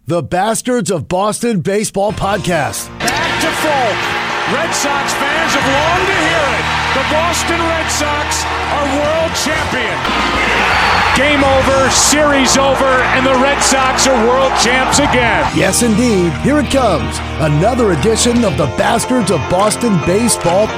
The Bastards of Boston Baseball Podcast. Back to Folk. Red Sox fans have longed to hear it. The Boston Red Sox are world champion. Game over, series over, and the Red Sox are world champs again. Yes, indeed. Here it comes. Another edition of the Bastards of Boston Baseball.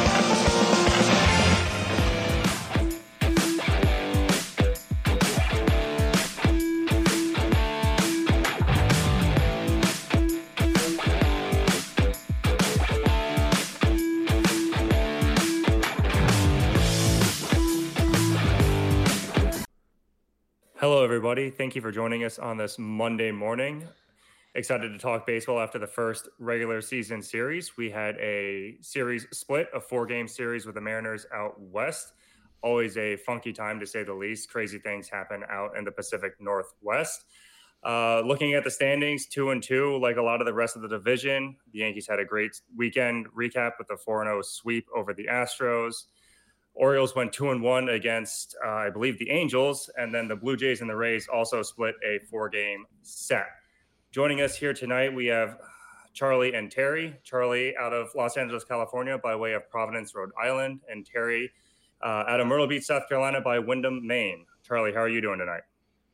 Hello, everybody. Thank you for joining us on this Monday morning. Excited to talk baseball after the first regular season series. We had a series split, a 4-game series with the Mariners out west. Always a funky time, to say the least. Crazy things happen out in the Pacific Northwest. Looking at the standings, 2-2, like a lot of the rest of the division. The Yankees had a great weekend recap with a 4-0 sweep over the Astros. Orioles went 2-1 against, I believe, the Angels, and then the Blue Jays and the Rays also split a 4-game set. Joining us here tonight, we have Charlie and Terry. Charlie out of Los Angeles, California, by way of Providence, Rhode Island, and Terry out of Myrtle Beach, South Carolina, by Windham, Maine. Charlie, how are you doing tonight?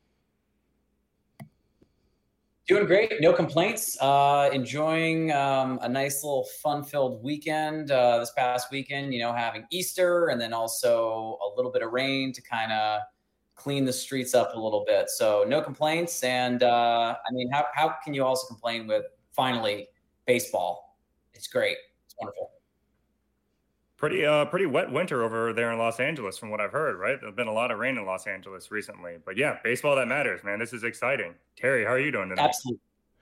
Doing great. No complaints. Enjoying a nice little fun-filled weekend this past weekend, having Easter and then also a little bit of rain to kind of clean the streets up a little bit. So no complaints. And, how can you also complain with finally baseball? It's great. It's wonderful. Pretty wet winter over there in Los Angeles from what I've heard, right? There's been a lot of rain in Los Angeles recently. But yeah, baseball that matters, man. This is exciting. Terry, how are you doing tonight? Absolutely.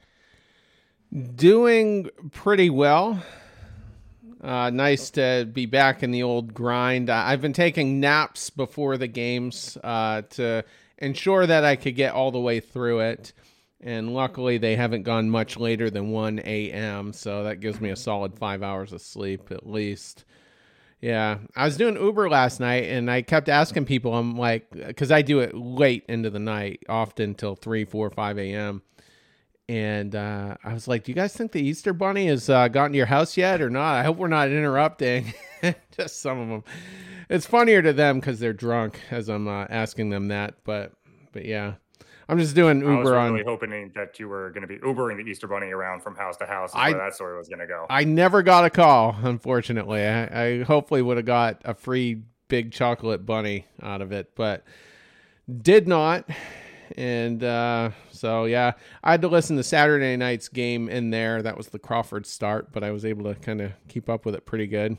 Doing pretty well. Nice to be back in the old grind. I've been taking naps before the games to ensure that I could get all the way through it. And luckily, they haven't gone much later than 1 a.m., so that gives me a solid 5 hours of sleep at least. Yeah, I was doing Uber last night, and I kept asking people, I'm like, because I do it late into the night, often till 3, 4, 5 a.m., and I was like, do you guys think the Easter Bunny has gotten to your house yet or not? I hope we're not interrupting. Just some of them. It's funnier to them because they're drunk as I'm asking them that, but yeah. I'm just doing Uber. I was really hoping that you were going to be Ubering the Easter Bunny around from house to house. Where that story was going to go. I never got a call, unfortunately. I hopefully would have got a free big chocolate bunny out of it, but did not. And so, yeah, I had to listen to Saturday night's game in there. That was the Crawford start, but I was able to kind of keep up with it pretty good.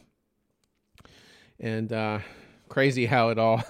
And crazy how it all,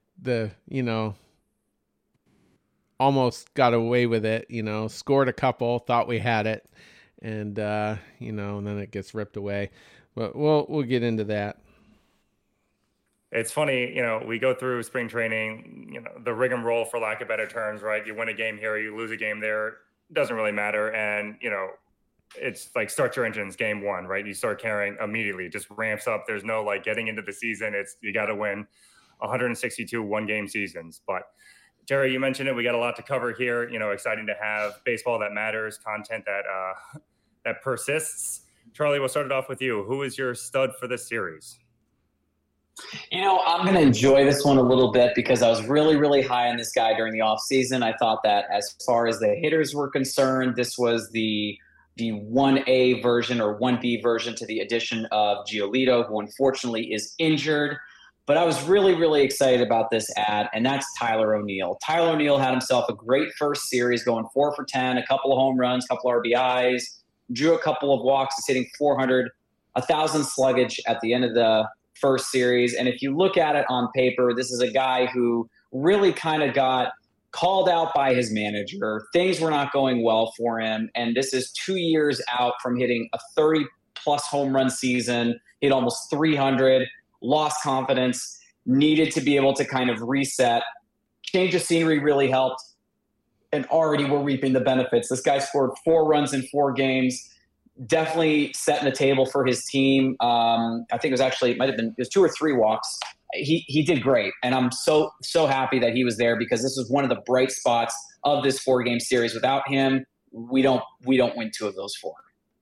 almost got away with it, scored a couple, thought we had it, and and then it gets ripped away. But we'll get into that. It's funny, we go through spring training, the rigmarole, for lack of better terms, right? You win a game here, you lose a game there, doesn't really matter. And, it's like start your engines game one, right? You start carrying immediately, it just ramps up. There's no getting into the season. You got to win 162 one-game seasons. But Terry, you mentioned it. We got a lot to cover here. Exciting to have baseball that matters, content that persists. Charlie, we'll start it off with you. Who is your stud for this series? I'm going to enjoy this one a little bit because I was really, really high on this guy during the offseason. I thought that as far as the hitters were concerned, this was the 1A version or 1B version to the addition of Giolito, who unfortunately is injured. But I was really, really excited about this ad, and that's Tyler O'Neill. Tyler O'Neill had himself a great first series, going 4 for 10, a couple of home runs, a couple of RBIs, drew a couple of walks, is hitting 400, 1,000 sluggage at the end of the first series. And if you look at it on paper, this is a guy who really kind of got called out by his manager. Things were not going well for him, and this is 2 years out from hitting a 30-plus home run season, hit almost 300, lost confidence, needed to be able to kind of reset. Change of scenery really helped, and already we're reaping the benefits. This guy scored 4 runs in 4 games, definitely setting the table for his team. I think it was 2 or 3 walks. He did great, and I'm so happy that he was there because this was one of the bright spots of this 4-game series. Without him, we don't win 2 of those 4.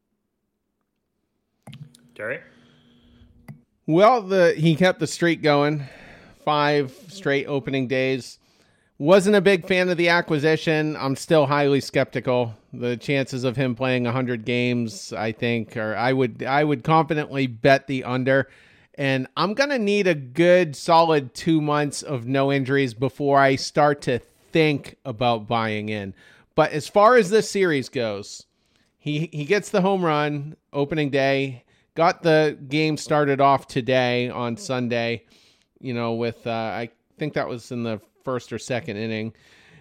Jerry? Well, he kept the streak going, 5 straight opening days. Wasn't a big fan of the acquisition. I'm still highly skeptical. The chances of him playing 100 games, I think, or I would confidently bet the under. And I'm going to need a good solid 2 months of no injuries before I start to think about buying in. But as far as this series goes, he gets the home run opening day, got the game started off today on Sunday, with, I think that was in the first or second inning.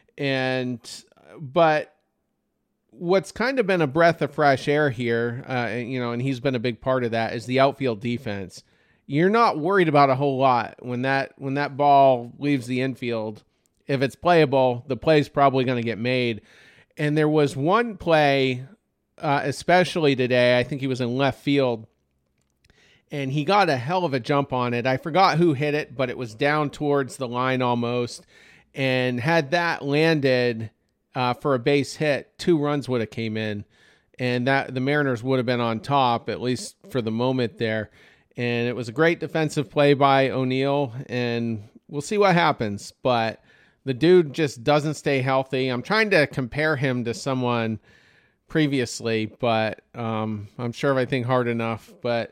But what's kind of been a breath of fresh air here, and he's been a big part of that, is the outfield defense. You're not worried about a whole lot when that ball leaves the infield. If it's playable, the play's probably going to get made. And there was one play, especially today, I think he was in left field, and he got a hell of a jump on it. I forgot who hit it, but it was down towards the line almost. And had that landed for a base hit, 2 runs would have came in. And that the Mariners would have been on top, at least for the moment there. And it was a great defensive play by O'Neill, and we'll see what happens. But the dude just doesn't stay healthy. I'm trying to compare him to someone previously, but I'm sure if I think hard enough. But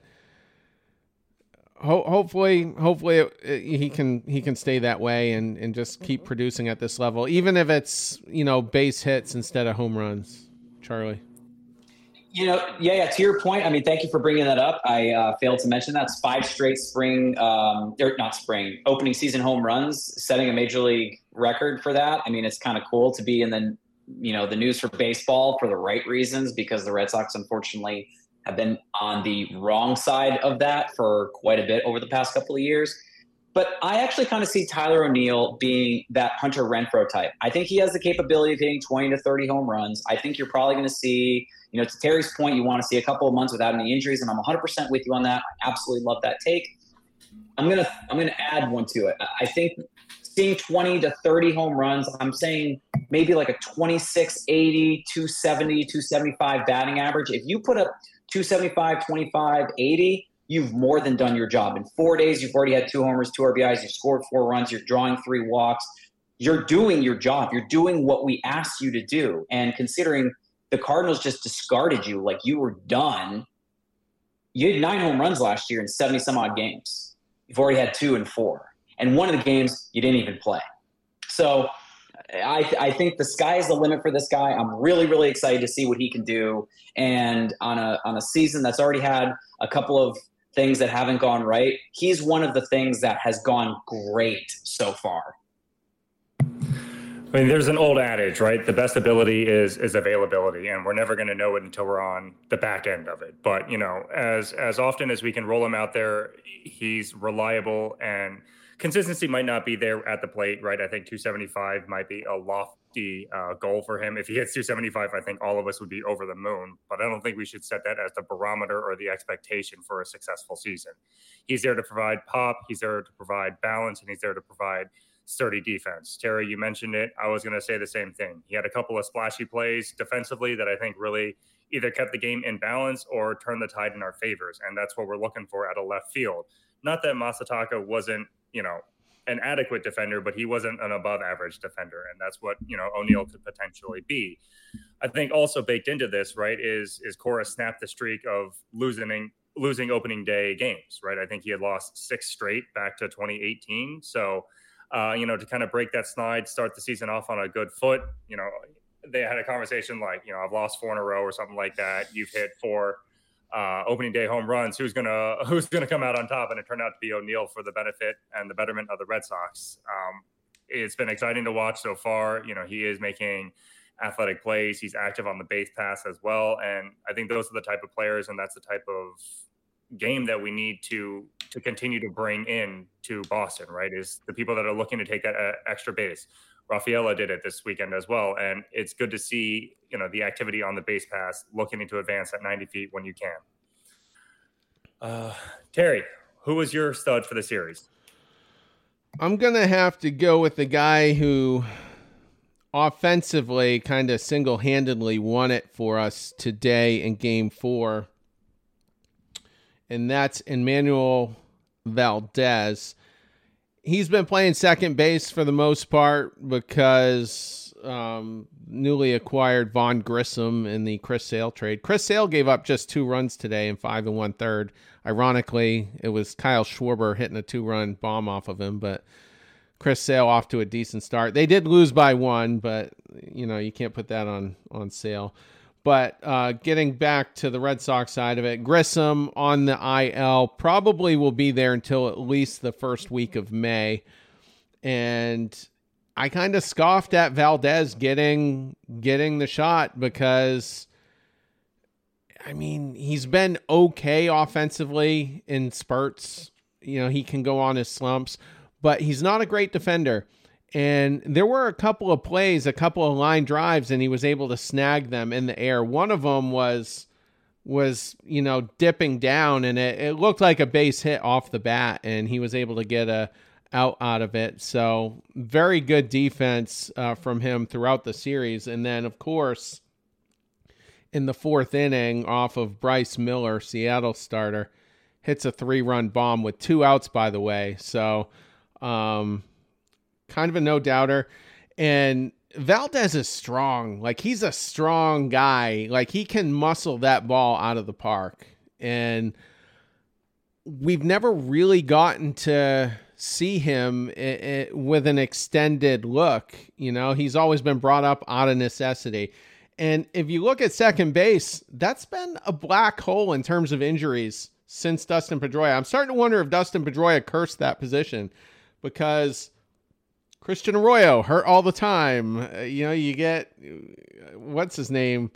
hopefully he can stay that way and just keep producing at this level, even if it's base hits instead of home runs. Charlie. To your point, I mean, thank you for bringing that up. I failed to mention that's 5 straight opening season home runs, setting a major league record for that. I mean, it's kind of cool to be in the news for baseball for the right reasons, because the Red Sox, unfortunately, have been on the wrong side of that for quite a bit over the past couple of years. But I actually kind of see Tyler O'Neill being that Hunter Renfroe type. I think he has the capability of hitting 20 to 30 home runs. I think you're probably going to see, to Terry's point, you want to see a couple of months without any injuries, and I'm 100% with you on that. I absolutely love that take. I'm gonna add one to it. I think seeing 20 to 30 home runs, I'm saying maybe like a 26, 80, 270, 275 batting average. If you put up 275, 25, 80, you've more than done your job. In 4 days, you've already had 2 homers, 2 RBIs, you've scored 4 runs, you're drawing 3 walks. You're doing your job. You're doing what we asked you to do. And considering the Cardinals just discarded you like you were done, you had 9 home runs last year in 70 some odd games. You've already had 2 and 4. And one of the games you didn't even play. So I think the sky is the limit for this guy. I'm really, really excited to see what he can do. And on a season that's already had a couple of things that haven't gone right, he's one of the things that has gone great so far. I mean, there's an old adage, right? The best ability is availability, and we're never going to know it until we're on the back end of it. But, as often as we can roll him out there, he's reliable, and consistency might not be there at the plate, right? I think 275 might be a lofty goal for him. If he hits 275, I think all of us would be over the moon. But I don't think we should set that as the barometer or the expectation for a successful season. He's there to provide pop, he's there to provide balance, and he's there to provide sturdy defense. Terry, you mentioned it. I was going to say the same thing. He had a couple of splashy plays defensively that I think really either kept the game in balance or turned the tide in our favors. And that's what we're looking for at a left field. Not that Masataka wasn't, an adequate defender, but he wasn't an above average defender. And that's what, O'Neill could potentially be. I think also baked into this, right, is Cora snapped the streak of losing opening day games, right? I think he had lost 6 straight back to 2018. So, to kind of break that slide, start the season off on a good foot, they had a conversation like, I've lost 4 in a row or something like that. You've hit 4 opening day home runs. Who's gonna come out on top? And it turned out to be O'Neill for the benefit and the betterment of the Red Sox. It's been exciting to watch so far. He is making athletic plays. He's active on the base pass as well. And I think those are the type of players, and that's the type of game that we need to continue to bring in to Boston, right? Is the people that are looking to take that extra base. Rafaela did it this weekend as well. And it's good to see, the activity on the base pass, looking to advance at 90 feet when you can. Terry, who was your stud for the series? I'm going to have to go with the guy who offensively kind of single-handedly won it for us today in Game 4. And that's Emmanuel Valdez. He's been playing second base for the most part because newly acquired Vaughn Grissom in the Chris Sale trade. Chris Sale gave up just 2 runs today in 5 1/3. Ironically, it was Kyle Schwarber hitting a 2-run bomb off of him, but Chris Sale off to a decent start. They did lose by 1, but you can't put that on Sale. But getting back to the Red Sox side of it, Grissom on the IL probably will be there until at least the first week of May. And I kind of scoffed at Valdez getting the shot because, I mean, he's been okay offensively in spurts. He can go on his slumps, but he's not a great defender. And there were a couple of plays, a couple of line drives, and he was able to snag them in the air. One of them was dipping down, and it looked like a base hit off the bat, and he was able to get a out of it. So very good defense from him throughout the series. And then, of course, in the 4th inning, off of Bryce Miller, Seattle starter, hits a 3-run bomb with 2 outs, by the way. So, kind of a no-doubter. And Valdez is strong. Like, he's a strong guy. Like, he can muscle that ball out of the park. And we've never really gotten to see him with an extended look. He's always been brought up out of necessity. And if you look at second base, that's been a black hole in terms of injuries since Dustin Pedroia. I'm starting to wonder if Dustin Pedroia cursed that position because Christian Arroyo hurt all the time. You get, what's his name?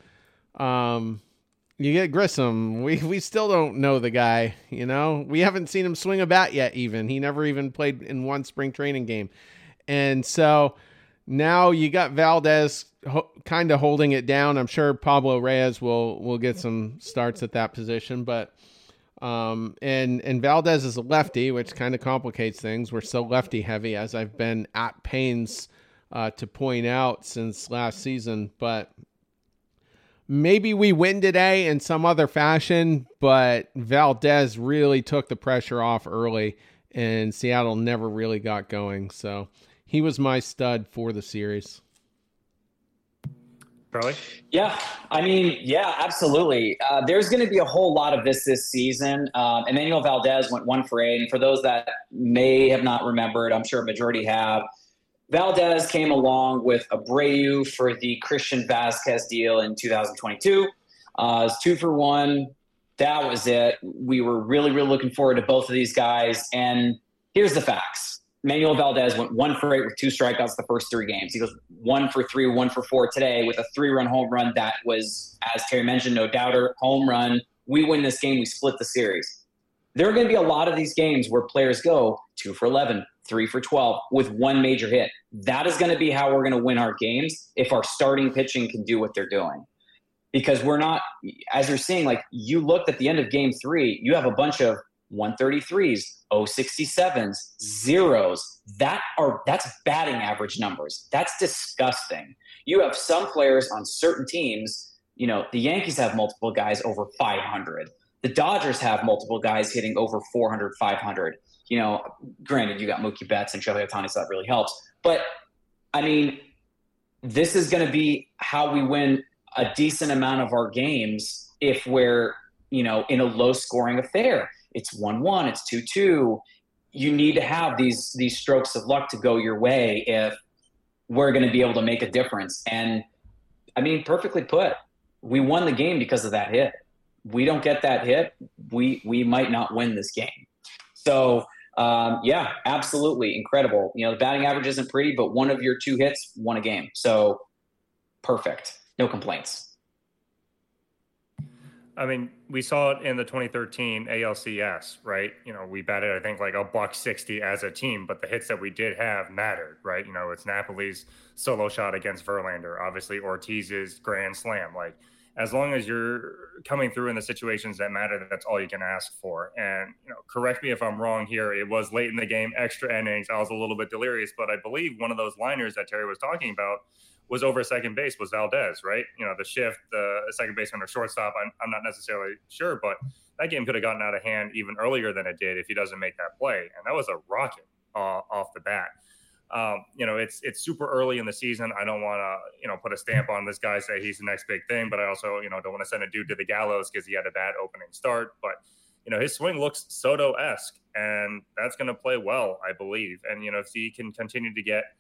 You get Grissom. We still don't know the guy, We haven't seen him swing a bat yet even. He never even played in one spring training game. And so now you got Valdez kind of holding it down. I'm sure Pablo Reyes will get some starts at that position, but and Valdez is a lefty, which kind of complicates things. We're so lefty heavy, as I've been at pains to point out since last season. But maybe we win today in some other fashion, but Valdez really took the pressure off early, and Seattle never really got going. So he was my stud for the series. Charlie? Yeah, absolutely. There's going to be a whole lot of this season. Emmanuel Valdez went 1 for 8. And for those that may have not remembered, I'm sure a majority have, Valdez came along with Abreu for the Christian Vasquez deal in 2022. It was 2 for 1. That was it. We were really, really looking forward to both of these guys. And here's the facts. Emmanuel Valdez went 1 for 8 with 2 strikeouts the first 3 games. He goes 1 for 3, 1 for 4 today with a 3-run home run. That was, as Terry mentioned, no doubter, home run. We win this game. We split the series. There are going to be a lot of these games where players go 2 for 11, 3 for 12 with 1 major hit. That is going to be how we're going to win our games if our starting pitching can do what they're doing. Because we're not, as you're seeing, like you looked at the end of Game 3, you have a bunch of 133s, 067s, zeros. That's batting average numbers. That's disgusting. You have some players on certain teams, the Yankees have multiple guys over 500. The Dodgers have multiple guys hitting over 400, 500. Granted, you got Mookie Betts and Shohei Ohtani, so that really helps. But, this is going to be how we win a decent amount of our games if we're, in a low-scoring affair. It's 1-1, it's 2-2. You need to have these strokes of luck to go your way if we're going to be able to make a difference. And, perfectly put, we won the game because of that hit. We don't get that hit, we might not win this game. So, absolutely incredible. The batting average isn't pretty, but one of your 2 hits won a game. So, perfect. No complaints. We saw it in the 2013 ALCS, right? We batted, I think, like a $160 as a team, but the hits that we did have mattered, right? It's Napoli's solo shot against Verlander, obviously Ortiz's grand slam. Like, as long as you're coming through in the situations that matter, that's all you can ask for. And, correct me if I'm wrong here. It was late in the game, extra innings. I was a little bit delirious, but I believe one of those liners that Terry was talking about was over second base was Valdez, right? You know, the shift, the second baseman or shortstop, I'm not necessarily sure, but that game could have gotten out of hand even earlier than it did if he doesn't make that play. And that was a rocket off the bat. You know, it's super early in the season. I don't want to, you know, put a stamp on this guy, say he's the next big thing, but I also, you know, don't want to send a dude to the gallows because he had a bad opening start. But, you know, his swing looks Soto-esque, and that's going to play well, I believe. And, you know, if he can continue to get,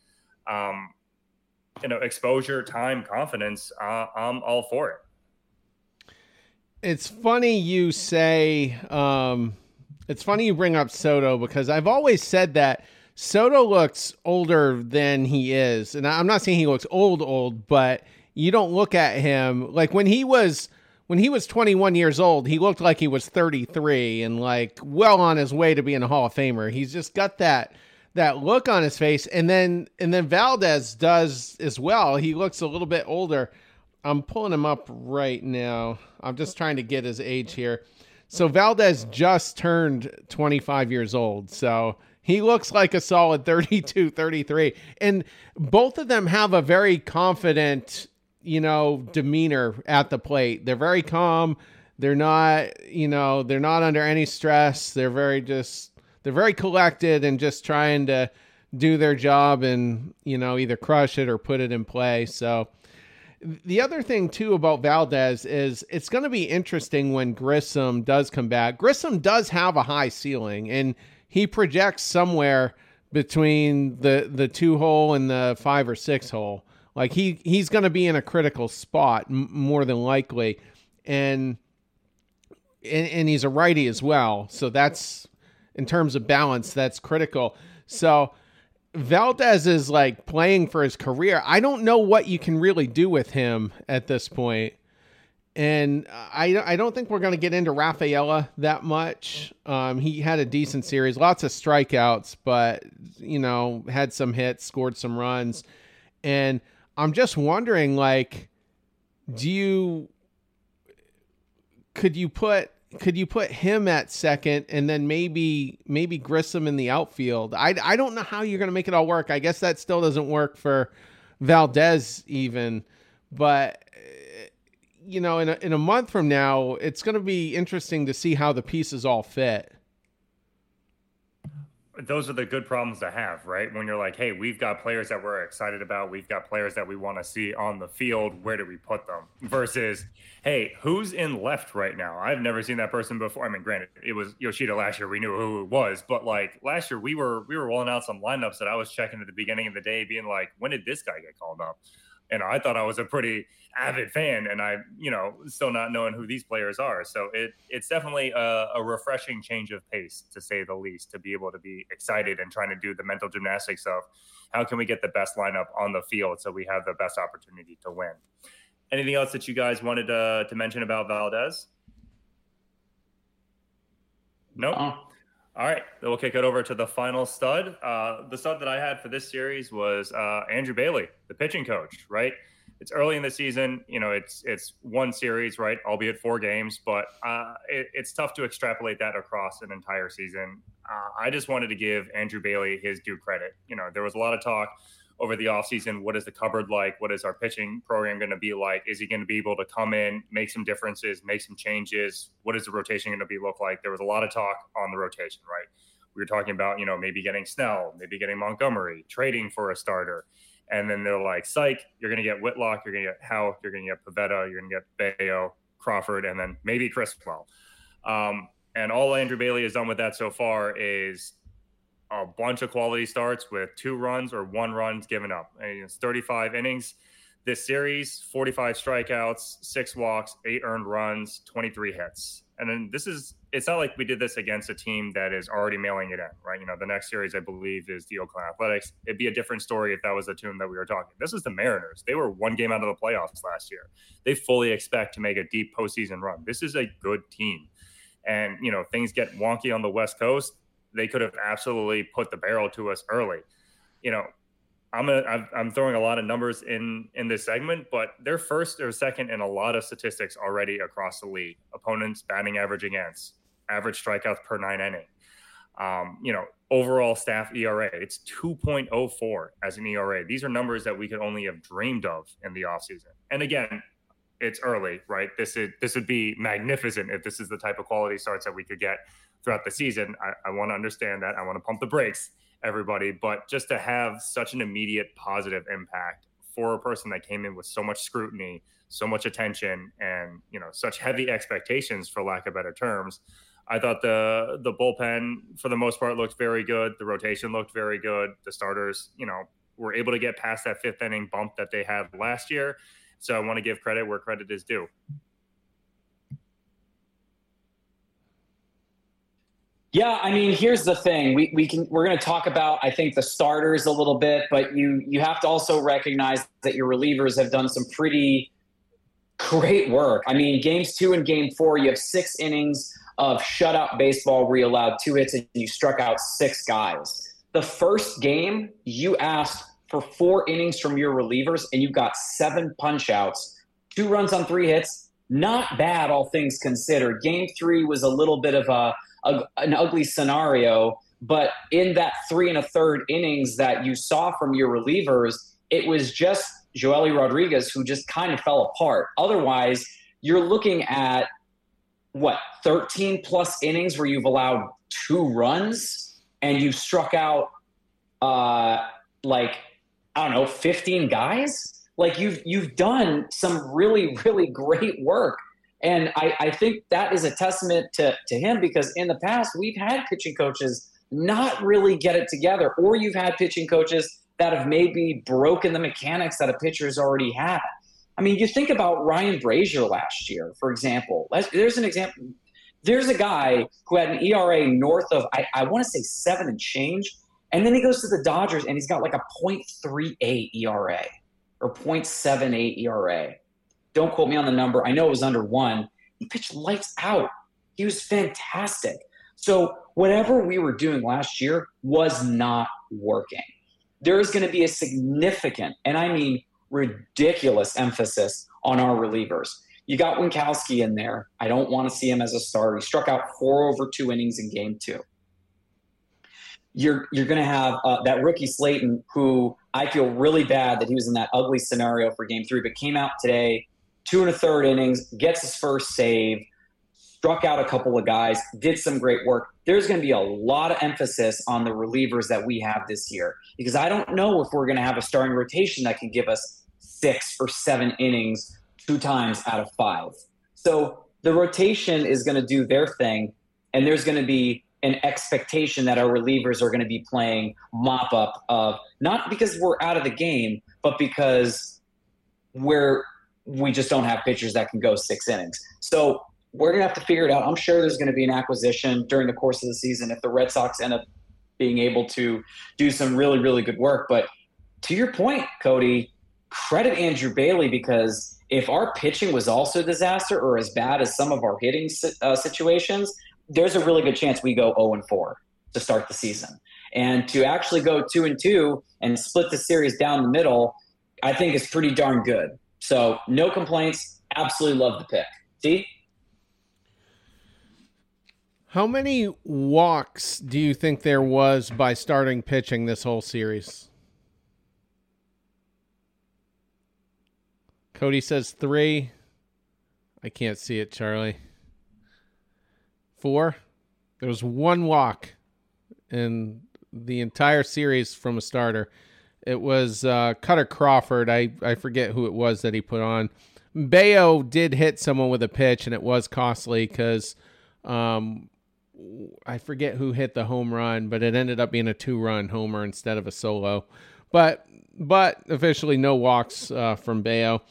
you know, exposure, time, confidence, I'm all for it. It's funny you say, it's funny you bring up Soto, because I've always said that Soto looks older than he is. And I'm not saying he looks old, but you don't look at him like when he was 21 years old, he looked like he was 33 and like well on his way to being a Hall of Famer. He's just got that look on his face. And then Valdez does as well. He looks a little bit older. I'm pulling him up right now. I'm just trying to get his age here. So Valdez just turned 25 years old. So he looks like a solid 32, 33. And both of them have a very confident, you know, demeanor at the plate. They're very calm. They're not, you know, they're not under any stress. They're very collected and just trying to do their job and, you know, either crush it or put it in play. So the other thing too about Valdez is it's going to be interesting when Grissom does come back. Grissom does have a high ceiling, and he projects somewhere between the 2-hole and the 5 or 6-hole. Like he's going to be in a critical spot more than likely. And he's a righty as well. So that's, in terms of balance, that's critical. So Valdez is like playing for his career. I don't know what you can really do with him at this point. And I don't think we're going to get into Rafaela that much. He had a decent series, lots of strikeouts, but, you know, had some hits, scored some runs. And I'm just wondering, like, could you put him at second and then maybe Grissom in the outfield? I don't know how you're going to make it all work. I guess that still doesn't work for Valdez even, but you know, in a month from now, it's going to be interesting to see how the pieces all fit. Those are the good problems to have, right? When you're like, hey, we've got players that we're excited about. We've got players that we want to see on the field. Where do we put them? Versus, hey, who's in left right now? I've never seen that person before. I mean, granted, it was Yoshida last year. We knew who it was. But like last year, we were rolling out some lineups that I was checking at the beginning of the day being like, when did this guy get called up? And I thought I was a pretty avid fan, and I, you know, still not knowing who these players are. So it's definitely a refreshing change of pace, to say the least, to be able to be excited and trying to do the mental gymnastics of how can we get the best lineup on the field so we have the best opportunity to win. Anything else that you guys wanted to mention about Valdez? Nope. All right, then we'll kick it over to the final stud. The stud that I had for this series was Andrew Bailey, the pitching coach, right? It's early in the season. You know, it's one series, right, albeit 4 games, but it's tough to extrapolate that across an entire season. I just wanted to give Andrew Bailey his due credit. You know, there was a lot of talk over the offseason. What is the cupboard like? What is our pitching program going to be like? Is he going to be able to come in, make some differences, make some changes? What is the rotation going to look like? There was a lot of talk on the rotation, right? We were talking about, you know, maybe getting Snell, maybe getting Montgomery, trading for a starter. And then they're like, psych, you're going to get Whitlock, you're going to get Howe, you're going to get Pivetta, you're going to get Bayo, Crawford, and then maybe Criswell. And all Andrew Bailey has done with that so far is a bunch of quality starts with 2 runs or 1 run given up. And it's 35 innings this series, 45 strikeouts, 6 walks, 8 earned runs, 23 hits. And then it's not like we did this against a team that is already mailing it in, right? You know, the next series, I believe, is the Oakland Athletics. It'd be a different story if that was the team that we were talking. This is the Mariners. They were 1 game out of the playoffs last year. They fully expect to make a deep postseason run. This is a good team. And, you know, things get wonky on the West Coast. They could have absolutely put the barrel to us early. You know, I'm throwing a lot of numbers in this segment, but they're first or second in a lot of statistics already across the league. Opponents batting average against, average strikeouts per 9 inning. Overall staff ERA, it's 2.04 as an ERA. These are numbers that we could only have dreamed of in the offseason. And again, it's early, right? This would be magnificent if this is the type of quality starts that we could get throughout the season. I want to understand that. I want to pump the brakes, everybody. But just to have such an immediate positive impact for a person that came in with so much scrutiny, so much attention, and such heavy expectations, for lack of better terms, I thought the bullpen, for the most part, looked very good. The rotation looked very good. The starters, were able to get past that fifth inning bump that they had last year. So I want to give credit where credit is due. Yeah, I mean, here's the thing. We're going to talk about, I think, the starters a little bit, but you have to also recognize that your relievers have done some pretty great work. I mean, games 2 and game 4, you have 6 innings of shutout baseball where you allowed 2 hits and you struck out 6 guys. The first game, you asked for 4 innings from your relievers and you got 7 punch outs, 2 runs on 3 hits. Not bad, all things considered. Game 3 was a little bit of an ugly scenario, but in that 3 1/3 innings that you saw from your relievers, it was just Joely Rodriguez who just kind of fell apart. Otherwise, you're looking at 13 plus innings where you've allowed 2 runs and you've struck out 15 guys. Like you've done some really, really great work. And I think that is a testament to him, because in the past we've had pitching coaches not really get it together, or you've had pitching coaches that have maybe broken the mechanics that a pitcher's already had. I mean, you think about Ryan Brazier last year, for example. There's an example. There's a guy who had an ERA north of, I want to say 7 and change, and then he goes to the Dodgers and he's got like a .38 ERA or .78 ERA. Don't quote me on the number. I know it was under 1. He pitched lights out. He was fantastic. So whatever we were doing last year was not working. There is going to be a significant, and I mean ridiculous, emphasis on our relievers. You got Winkowski in there. I don't want to see him as a starter. He struck out 4 over 2 innings in game 2. You're going to have that rookie Slayton, who I feel really bad that he was in that ugly scenario for game 3, but came out today, 2 1/3 innings, gets his first save, struck out a couple of guys, did some great work. There's going to be a lot of emphasis on the relievers that we have this year, because I don't know if we're going to have a starting rotation that can give us 6 or 7 innings 2 times out of 5. So the rotation is going to do their thing, and there's going to be an expectation that our relievers are going to be playing mop-up of, not because we're out of the game, but because we just don't have pitchers that can go 6 innings. So we're going to have to figure it out. I'm sure there's going to be an acquisition during the course of the season if the Red Sox end up being able to do some really, really good work. But to your point, Cody, credit Andrew Bailey, because if our pitching was also a disaster or as bad as some of our hitting situations, there's a really good chance we go 0-4 to start the season. And to actually go 2-2 and split the series down the middle, I think is pretty darn good. So no complaints. Absolutely love the pick. See? How many walks do you think there was by starting pitching this whole series? Cody says 3. I can't see it, Charlie. 4. There was 1 walk in the entire series from a starter. It was Cutter Crawford. I forget who it was that he put on. Bayo did hit someone with a pitch, and it was costly because I forget who hit the home run, but it ended up being a 2-run homer instead of a solo. But officially no walks from Bayo.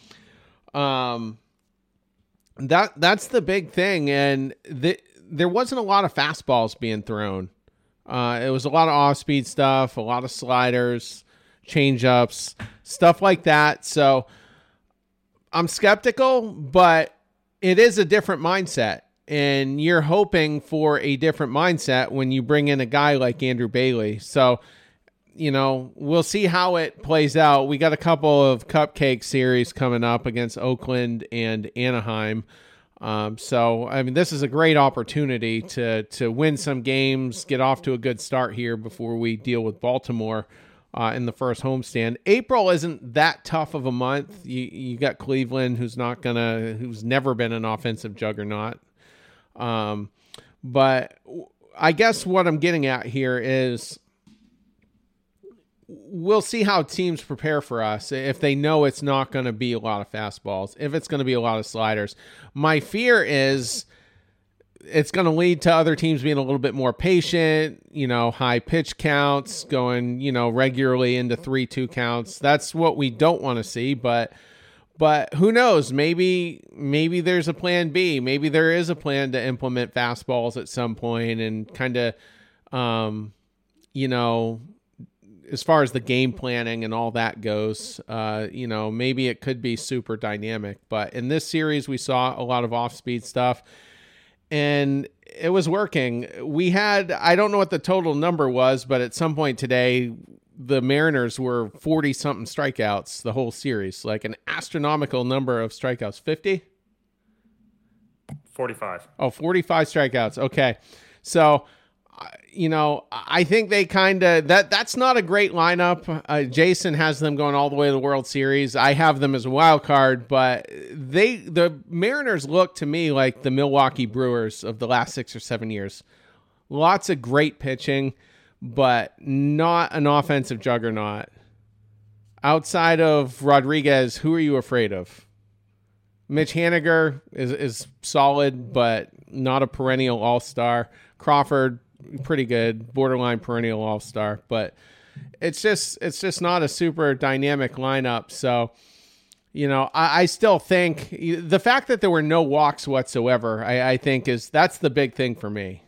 That's the big thing, and there wasn't a lot of fastballs being thrown. It was a lot of off-speed stuff, a lot of sliders, change-ups, stuff like that. So I'm skeptical, but it is a different mindset. And you're hoping for a different mindset when you bring in a guy like Andrew Bailey. So, we'll see how it plays out. We got a couple of cupcake series coming up against Oakland and Anaheim. So, I mean, this is a great opportunity to win some games, get off to a good start here before we deal with Baltimore in the first homestand. April isn't that tough of a month. You got Cleveland, who's never been an offensive juggernaut. But I guess what I'm getting at here is we'll see how teams prepare for us if they know it's not going to be a lot of fastballs, if it's going to be a lot of sliders. My fear is it's going to lead to other teams being a little bit more patient, high pitch counts, going, regularly into 3-2 counts. That's what we don't want to see, but who knows? Maybe there's a plan B. Maybe there is a plan to implement fastballs at some point and kind of, as far as the game planning and all that goes, maybe it could be super dynamic. But in this series, we saw a lot of off-speed stuff, and it was working. I don't know what the total number was, but at some point today, the Mariners were 40-something strikeouts the whole series, like an astronomical number of strikeouts. 50? 45. Oh, 45 strikeouts. Okay. So, I think they kind of that's not a great lineup. Jason has them going all the way to the World Series. I have them as a wild card, but the Mariners look to me like the Milwaukee Brewers of the last 6 or 7 years. Lots of great pitching, but not an offensive juggernaut. Outside of Rodriguez, who are you afraid of? Mitch Haniger is solid, but not a perennial all-star. Crawford, pretty good, borderline perennial all-star, but it's just not a super dynamic lineup. So, I still think the fact that there were no walks whatsoever, I think that's the big thing for me.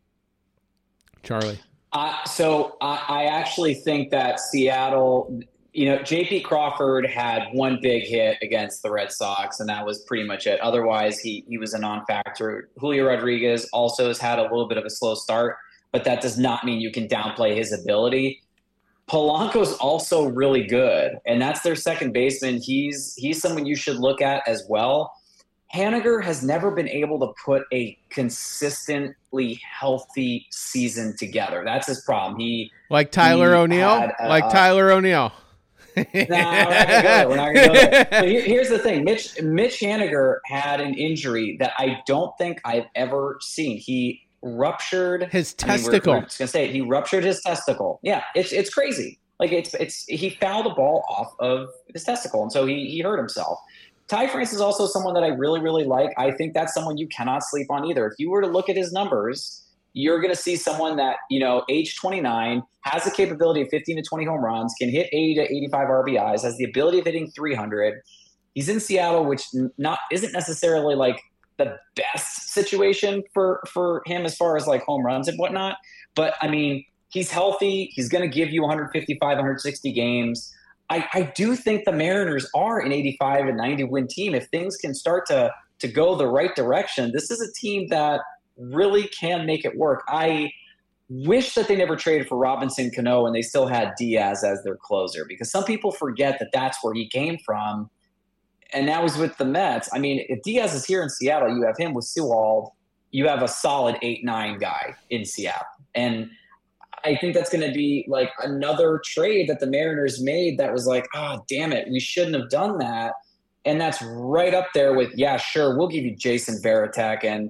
Charlie. So I actually think that Seattle, J.P. Crawford had one big hit against the Red Sox, and that was pretty much it. Otherwise, he was a non-factor. Julio Rodriguez also has had a little bit of a slow start, but that does not mean you can downplay his ability. Polanco's also really good, and that's their second baseman. He's someone you should look at as well. Haniger has never been able to put a consistently healthy season together. That's his problem. Like Tyler O'Neill? Tyler O'Neill. We're not going to go there. But here's the thing. Mitch Haniger had an injury that I don't think I've ever seen. He ruptured his testicle. We're just going to say it. He ruptured his testicle. Yeah, it's crazy. Like he fouled the ball off of his testicle, and so he hurt himself. Ty France is also someone that I really, really like. I think that's someone you cannot sleep on either. If you were to look at his numbers, you're going to see someone that, age 29, has the capability of 15 to 20 home runs, can hit 80 to 85 RBIs, has the ability of hitting 300. He's in Seattle, which isn't necessarily like the best situation for him as far as like home runs and whatnot. But I mean, he's healthy. He's going to give you 155, 160 games. I do think the Mariners are an 85 and 90 win team. If things can start to go the right direction, this is a team that really can make it work. I wish that they never traded for Robinson Cano and they still had Diaz as their closer, because some people forget that that's where he came from. And now he's with the Mets. I mean, if Diaz is here in Seattle, you have him with Sewald, you have a solid 8-9 guy in Seattle. And I think that's going to be like another trade that the Mariners made that was like, damn it, we shouldn't have done that. And that's right up there with, yeah, sure, we'll give you Jason Varitek, and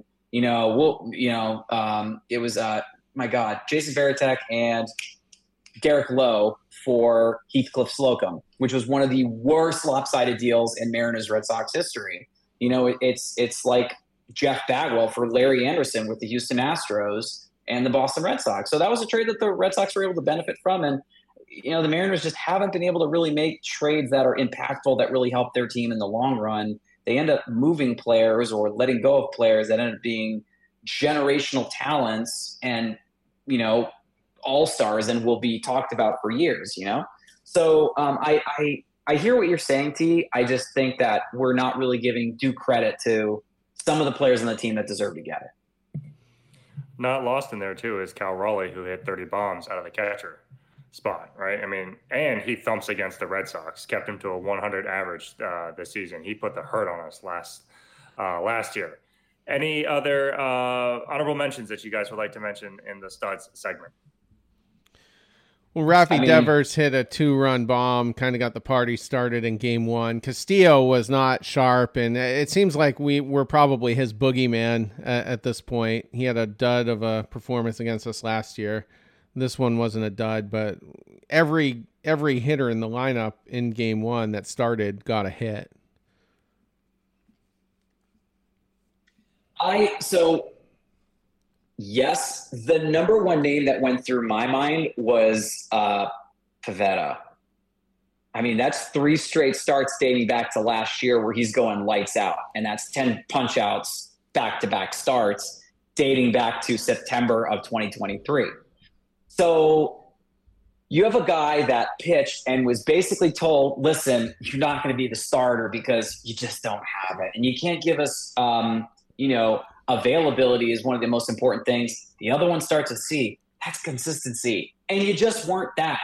it was Jason Varitek and Garrett Lowe for Heathcliff Slocum, which was one of the worst lopsided deals in Mariners Red Sox history. It's like Jeff Bagwell for Larry Anderson with the Houston Astros and the Boston Red Sox. So that was a trade that the Red Sox were able to benefit from. And, the Mariners just haven't been able to really make trades that are impactful, that really help their team in the long run. They end up moving players or letting go of players that end up being generational talents and, all-stars and will be talked about for years, So I hear what you're saying, T. I just think that we're not really giving due credit to some of the players on the team that deserve to get it. Not lost in there, too, is Cal Raleigh, who hit 30 bombs out of the catcher spot, right? I mean, and he thumps against the Red Sox, kept him to a 100 average this season. He put the hurt on us last year. Any other honorable mentions that you guys would like to mention in the studs segment? Well, Rafi Devers hit a 2-run bomb, kind of got the party started in game 1. Castillo was not sharp, and it seems like we're probably his boogeyman at this point. He had a dud of a performance against us last year. This one wasn't a dud, but every hitter in the lineup in game 1 that started got a hit. Yes, the number one name that went through my mind was Pivetta. I mean, that's 3 straight starts dating back to last year where he's going lights out, and that's 10 punch outs back-to-back starts dating back to September of 2023. So you have a guy that pitched and was basically told, listen, you're not going to be the starter because you just don't have it. And you can't give us, availability is one of the most important things. The other one starts with C. That's consistency. And you just weren't that.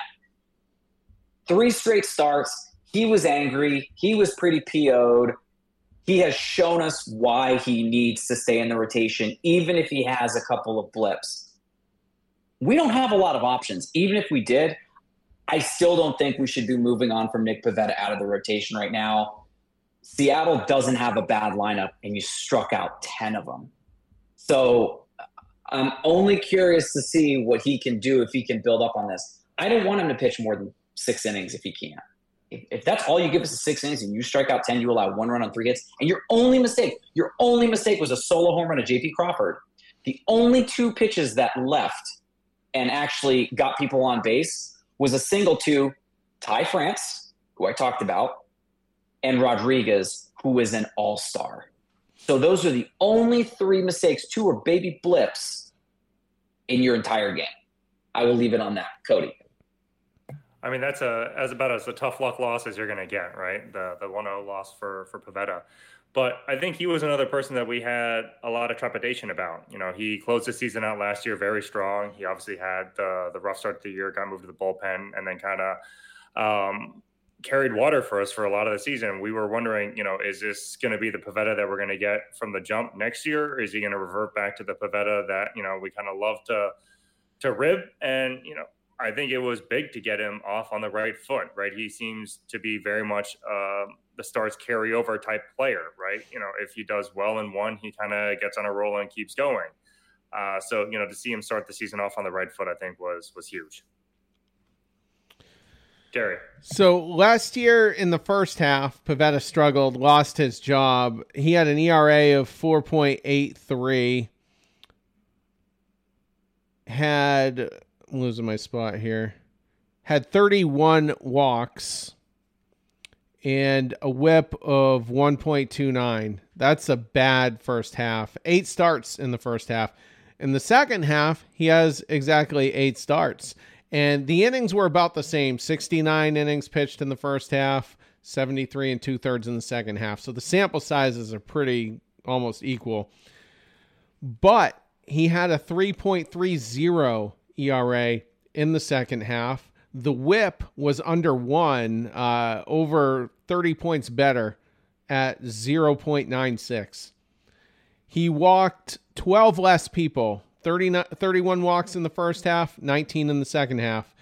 3 straight starts. He was angry. He was pretty PO'd. He has shown us why he needs to stay in the rotation, even if he has a couple of blips. We don't have a lot of options. Even if we did, I still don't think we should be moving on from Nick Pivetta out of the rotation right now. Seattle doesn't have a bad lineup, and you struck out 10 of them. So I'm only curious to see what he can do if he can build up on this. I don't want him to pitch more than 6 innings if he can't. If that's all you give us is 6 innings and you strike out 10, you allow 1 run on 3 hits, and your only mistake was a solo home run to J.P. Crawford. The only 2 pitches that left and actually got people on base was a single to Ty France, who I talked about, and Rodriguez, who is an all-star. So those are the only 3 mistakes. 2 are baby blips in your entire game. I will leave it on that. Cody. I mean, that's about as a tough luck loss as you're going to get, right? The 1-0 loss for Pivetta. But I think he was another person that we had a lot of trepidation about. You know, he closed the season out last year very strong. He obviously had the rough start of the year, got moved to the bullpen, and then kind of carried water for us for a lot of the season. We were wondering, is this going to be the Pivetta that we're going to get from the jump next year? Or is he going to revert back to the Pivetta that, we kind of love to rib? And, I think it was big to get him off on the right foot, right? He seems to be very much the Stars carryover type player, right? If he does well in one, he kind of gets on a roll and keeps going. So to see him start the season off on the right foot, I think was huge. Gary. So last year in the first half, Pivetta struggled, lost his job. He had an ERA of 4.83. I'm losing my spot here. Had 31 walks and a whip of 1.29. That's a bad first half. 8 starts in the first half. In the second half, he has exactly 8 starts. And the innings were about the same. 69 innings pitched in the first half, 73 and 2/3 in the second half. So the sample sizes are pretty almost equal. But he had a 3.30 ERA in the second half. The whip was under 1, over 30 points better at 0.96. He walked 12 less people. 31 walks in the first half, 19 in the second half.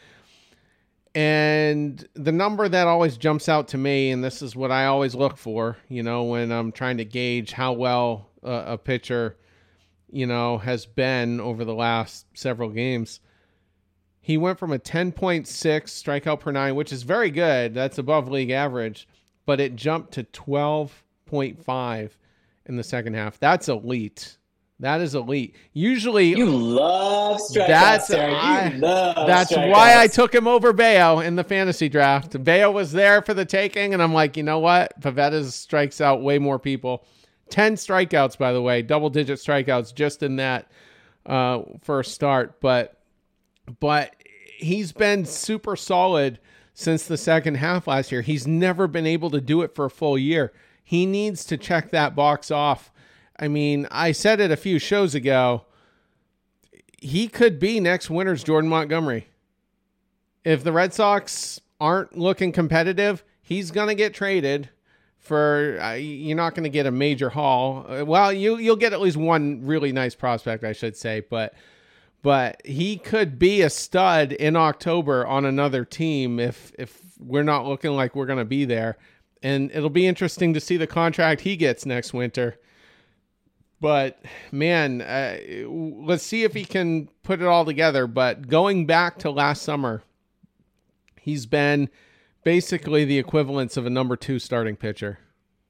And the number that always jumps out to me, and this is what I always look for, when I'm trying to gauge how well a pitcher, has been over the last several games. He went from a 10.6 strikeout per 9, which is very good. That's above league average, but it jumped to 12.5 in the second half. That's elite. That is elite. Usually, you love strikeouts. That's why I took him over Bayo in the fantasy draft. Bayo was there for the taking, and I'm like, you know what? Pivetta strikes out way more people. 10 strikeouts, by the way, double-digit strikeouts just in that first start. But he's been super solid since the second half last year. He's never been able to do it for a full year. He needs to check that box off. I mean, I said it a few shows ago. He could be next winter's Jordan Montgomery. If the Red Sox aren't looking competitive, he's going to get traded you're not going to get a major haul. Well, you'll get at least one really nice prospect, I should say, but he could be a stud in October on another team if we're not looking like we're going to be there. And it'll be interesting to see the contract he gets next winter. But man, let's see if he can put it all together. But going back to last summer, he's been basically the equivalence of a number 2 starting pitcher.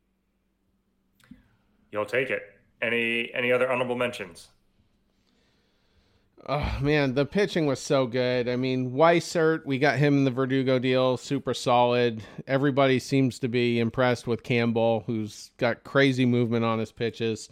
You'll take it. Any other honorable mentions? Oh man, the pitching was so good. I mean, Weissert, we got him in the Verdugo deal, super solid. Everybody seems to be impressed with Campbell, who's got crazy movement on his pitches.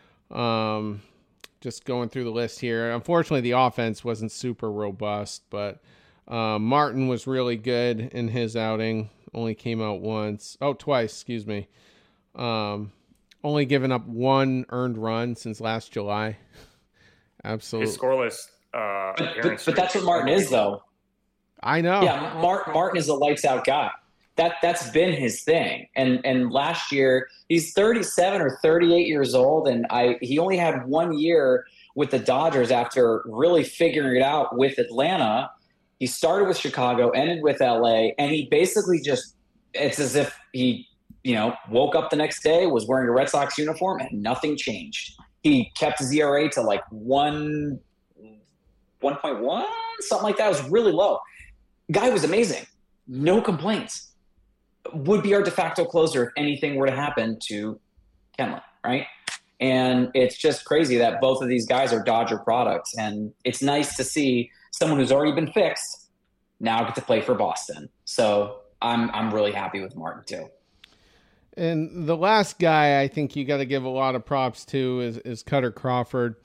Just going through the list here. Unfortunately, the offense wasn't super robust, but Martin was really good in his outing. Only came out twice, excuse me. Only given up 1 earned run since last July. Absolutely. His scoreless but that's what Martin is, though. I know. Yeah, Martin is a lights out guy. That's been his thing. And last year, he's 37 or 38 years old, and he only had 1 year with the Dodgers after really figuring it out with Atlanta. He started with Chicago, ended with LA, and he basically it's as if he, woke up the next day, was wearing a Red Sox uniform, and nothing changed. He kept his ERA to like 1.1, something like that. It was really low. Guy was amazing. No complaints. Would be our de facto closer if anything were to happen to Kenley, right? And it's just crazy that both of these guys are Dodger products. And it's nice to see someone who's already been fixed now get to play for Boston. So I'm really happy with Martin too. And the last guy I think you got to give a lot of props to is Cutter Crawford.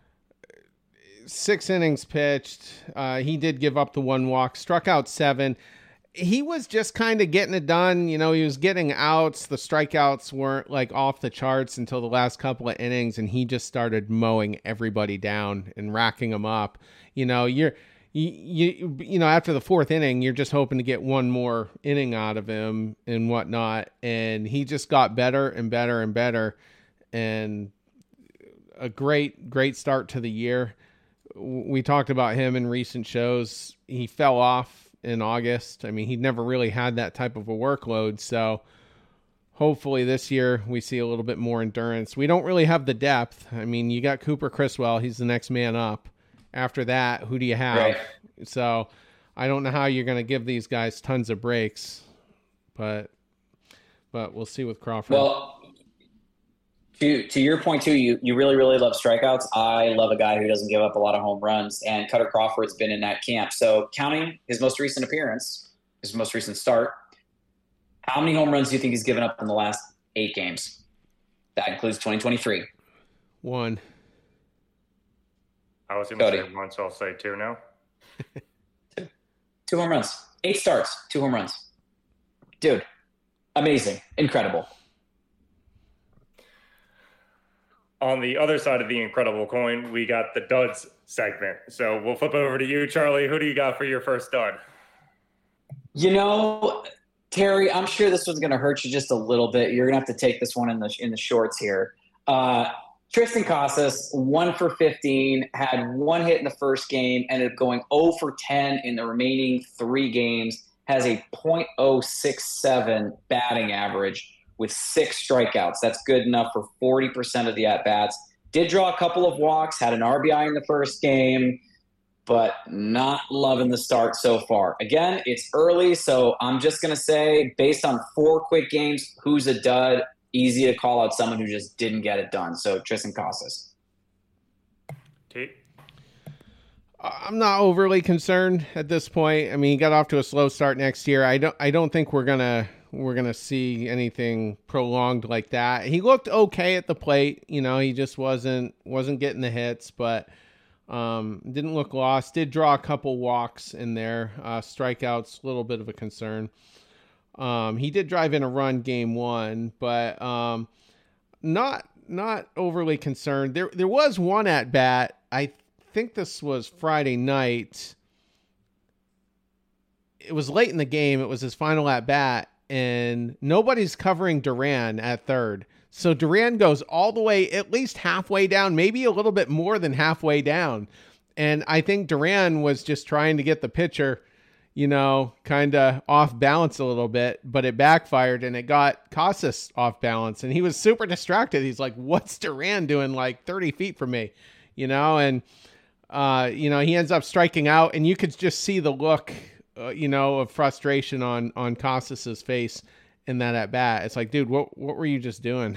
6 innings pitched. He did give up the 1 walk, struck out 7. He was just kind of getting it done. He was getting outs. The strikeouts weren't like off the charts until the last couple of innings, and he just started mowing everybody down and racking them up. After the 4th inning, you're just hoping to get one more inning out of him and whatnot. And he just got better and better and better, and a great start to the year. We talked about him in recent shows. He fell off in August. I mean, he'd never really had that type of a workload. So hopefully this year we see a little bit more endurance. We don't really have the depth. I mean, you got Cooper Criswell. He's the next man up. After that, who do you have? Right. So I don't know how you're going to give these guys tons of breaks, but we'll see with Crawford. Well, to your point too, you really, really love strikeouts. I love a guy who doesn't give up a lot of home runs, and Cutter Crawford's been in that camp. So counting his most recent appearance, his most recent start, how many home runs do you think he's given up in the last 8 games? That includes 2023. 1. I was going to say 1, so I'll say 2 now. 2 home runs. 8 starts, 2 home runs. Dude, amazing. Incredible. On the other side of the incredible coin, we got the duds segment. So we'll flip over to you, Charlie. Who do you got for your first dud? Terry, I'm sure this one's going to hurt you just a little bit. You're going to have to take this one in the shorts here. Triston Casas, 1 for 15, had 1 hit in the first game, ended up going 0 for 10 in the remaining 3 games, has a .067 batting average with 6 strikeouts. That's good enough for 40% of the at-bats. Did draw a couple of walks, had an RBI in the first game, but not loving the start so far. Again, it's early, so I'm just going to say, based on 4 quick games, who's a dud? Easy to call out someone who just didn't get it done. So Triston Casas. I'm not overly concerned at this point. I mean, he got off to a slow start next year. I don't think we're gonna see anything prolonged like that. He looked okay at the plate. He just wasn't getting the hits, but didn't look lost. Did draw a couple walks in there. Strikeouts, a little bit of a concern. He did drive in a run game 1, but not overly concerned. There was one at bat. I think this was Friday night. It was late in the game. It was his final at bat, and nobody's covering Duran at third. So Duran goes all the way, at least halfway down, maybe a little bit more than halfway down. And I think Duran was just trying to get the pitcher, kind of off balance a little bit, but it backfired and it got Casas off balance. And he was super distracted. He's like, what's Duran doing like 30 feet from me? And he ends up striking out, and you could just see the look, of frustration on Casas's face in that at bat. It's like, dude, what were you just doing?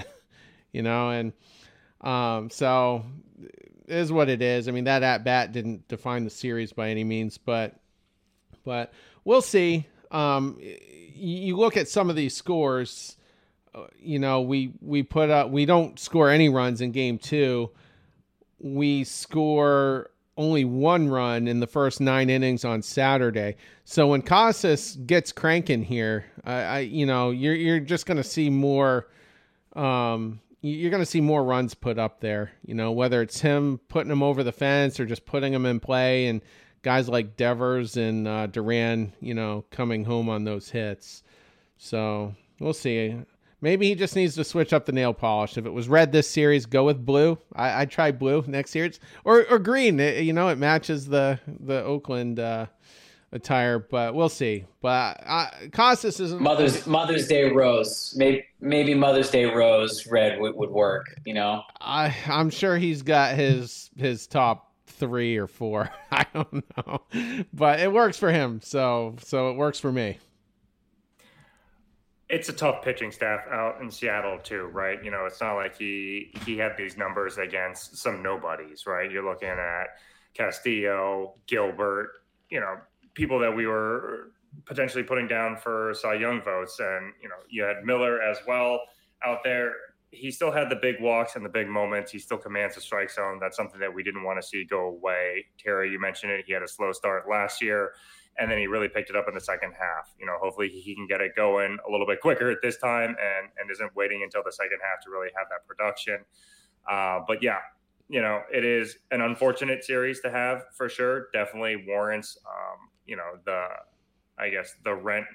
So it is what it is. I mean, that at bat didn't define the series by any means, but we'll see. You look at some of these scores, we put up, we don't score any runs in game 2. We score only 1 run in the first 9 innings on Saturday. So when Casas gets cranking here, you're just going to see more. You're going to see more runs put up there. Whether it's him putting them over the fence or just putting them in play, and guys like Devers and Duran, coming home on those hits. So we'll see. Maybe he just needs to switch up the nail polish. If it was red this series, go with blue. I'd try blue next series, or green. It matches the Oakland attire, but we'll see. But Casas isn't Mother's Day rose. Maybe Mother's Day rose red would work. I'm sure he's got his top 3 or 4. I don't know, but it works for him. So it works for me. It's a tough pitching staff out in Seattle too, right? It's not like he had these numbers against some nobodies, right? You're looking at Castillo, Gilbert, people that we were potentially putting down for Cy Young votes. And, you had Miller as well out there. He still had the big walks and the big moments. He still commands the strike zone. That's something that we didn't want to see go away. Terry, you mentioned it. He had a slow start last year, and then he really picked it up in the second half. Hopefully he can get it going a little bit quicker at this time and isn't waiting until the second half to really have that production. But yeah, it is an unfortunate series to have for sure. Definitely warrants, the rent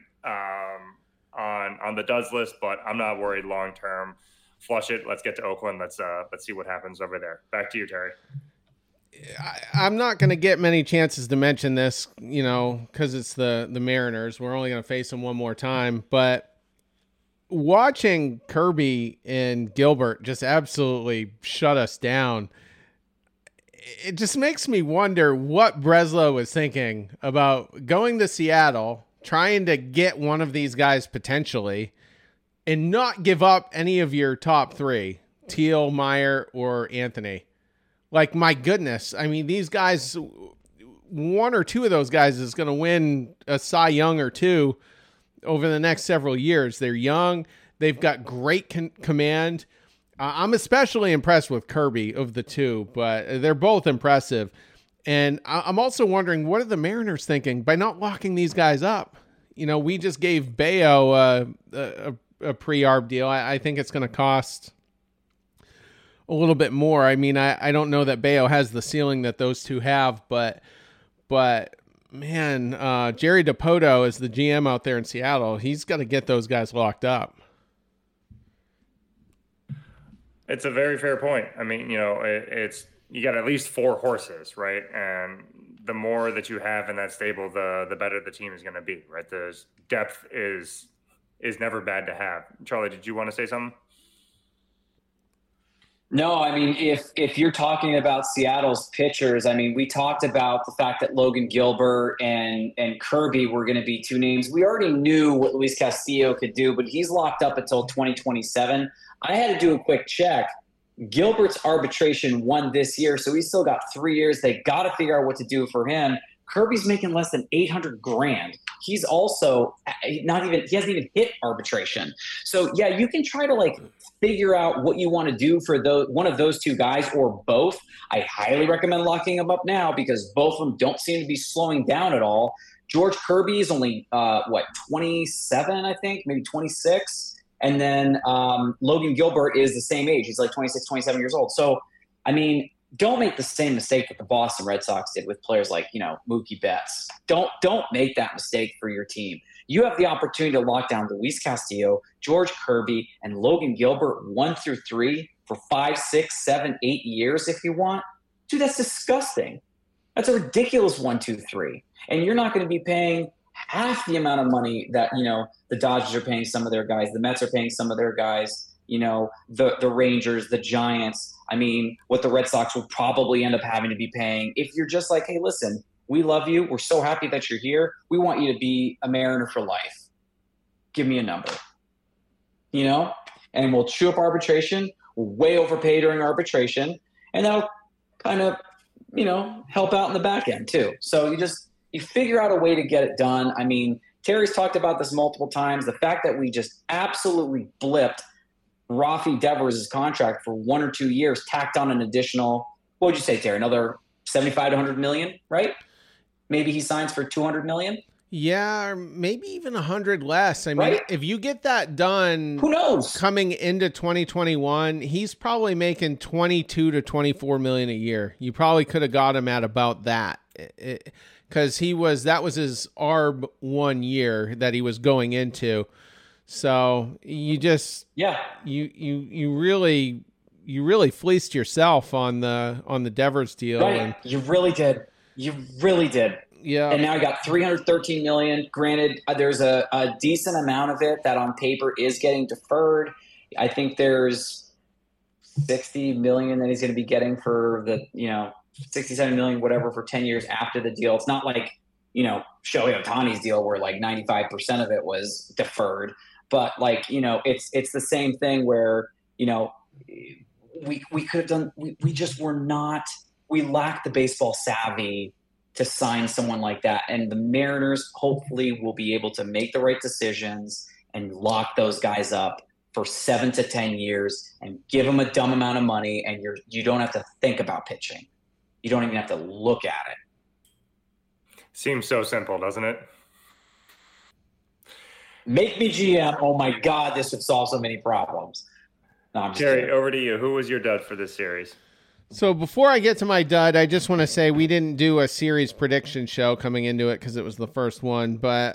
on the does list, but I'm not worried long term. Flush it. Let's get to Oakland. Let's see what happens over there. Back to you, Terry. I'm not going to get many chances to mention this, because it's the Mariners. We're only going to face them one more time. But watching Kirby and Gilbert just absolutely shut us down, it just makes me wonder what Breslow was thinking about going to Seattle, trying to get one of these guys potentially, and not give up any of your top 3, Teal, Meyer, or Anthony. Like, my goodness. I mean, these guys, 1 or 2 of those guys is going to win a Cy Young or 2 over the next several years. They're young. They've got great command. I'm especially impressed with Kirby of the 2, but they're both impressive. And I'm also wondering, what are the Mariners thinking by not locking these guys up? We just gave Bayo a pre-arb deal. I think it's going to cost a little bit more. I mean, I don't know that Bayo has the ceiling that those 2 have, but man, Jerry DiPoto is the GM out there in Seattle. He's got to get those guys locked up. It's a very fair point. I mean, it's you got at least 4 horses, right? And the more that you have in that stable, the better the team is going to be, right? The depth is never bad to have. Charlie, did you want to say something? No, I mean, if you're talking about Seattle's pitchers, I mean, we talked about the fact that Logan Gilbert and Kirby were going to be 2 names. We already knew what Luis Castillo could do, but he's locked up until 2027. I had to do a quick check. Gilbert's arbitration won this year, so he's still got 3 years. They got to figure out what to do for him. Kirby's making less than $800,000. He's also he hasn't even hit arbitration. So yeah, you can try to figure out what you want to do for one of those 2 guys or both. I highly recommend locking them up now because both of them don't seem to be slowing down at all. George Kirby is only 27, I think, maybe 26. And then Logan Gilbert is the same age. He's like 26, 27 years old. So, I mean, don't make the same mistake that the Boston Red Sox did with players like, Mookie Betts. Don't make that mistake for your team. You have the opportunity to lock down Luis Castillo, George Kirby, and Logan Gilbert 1 through 3 for 5, 6, 7, 8 years if you want. Dude, that's disgusting. That's a ridiculous 1, 2, 3. And you're not going to be paying half the amount of money that, the Dodgers are paying some of their guys, the Mets are paying some of their guys, the Rangers, the Giants. I mean, what the Red Sox will probably end up having to be paying if you're just like, hey, listen, we love you. We're so happy that you're here. We want you to be a Mariner for life. Give me a number, and we'll chew up arbitration. We'll way overpay during arbitration, and that'll kind of, help out in the back end too. So you figure out a way to get it done. I mean, Terry's talked about this multiple times. The fact that we just absolutely blipped Rafi Devers' contract for 1 or 2 years, tacked on an additional, what would you say, Terry? Another 75 to 100 million, right? Maybe he signs for 200 million. Yeah, or maybe even 100 less. I mean, right? If you get that done, who knows? Coming into 2021, he's probably making 22 to 24 million a year. You probably could have got him at about that. Because that was his ARB 1 year that he was going into. So you just you really fleeced yourself on the Devers deal. Right. And you really did. Yeah. And now I got $313 million. Granted, there's a decent amount of it that on paper is getting deferred. I think there's $60 million that he's going to be getting for the 67 million, whatever, for 10 years after the deal. It's not like, Shohei Ohtani's deal where like 95% of it was deferred. But like, it's the same thing where, we could have done, we just were not, we lacked the baseball savvy to sign someone like that. And the Mariners hopefully will be able to make the right decisions and lock those guys up for 7 to 10 years and give them a dumb amount of money. And you don't have to think about pitching. You don't even have to look at it. Seems so simple, doesn't it? Make me GM. Oh my God, this would solve so many problems. No, I'm just Jerry, kidding. over to you. Who was your dud for this series? So before I get to my dud, I just want to say we didn't do a series prediction show coming into it because it was the first one. But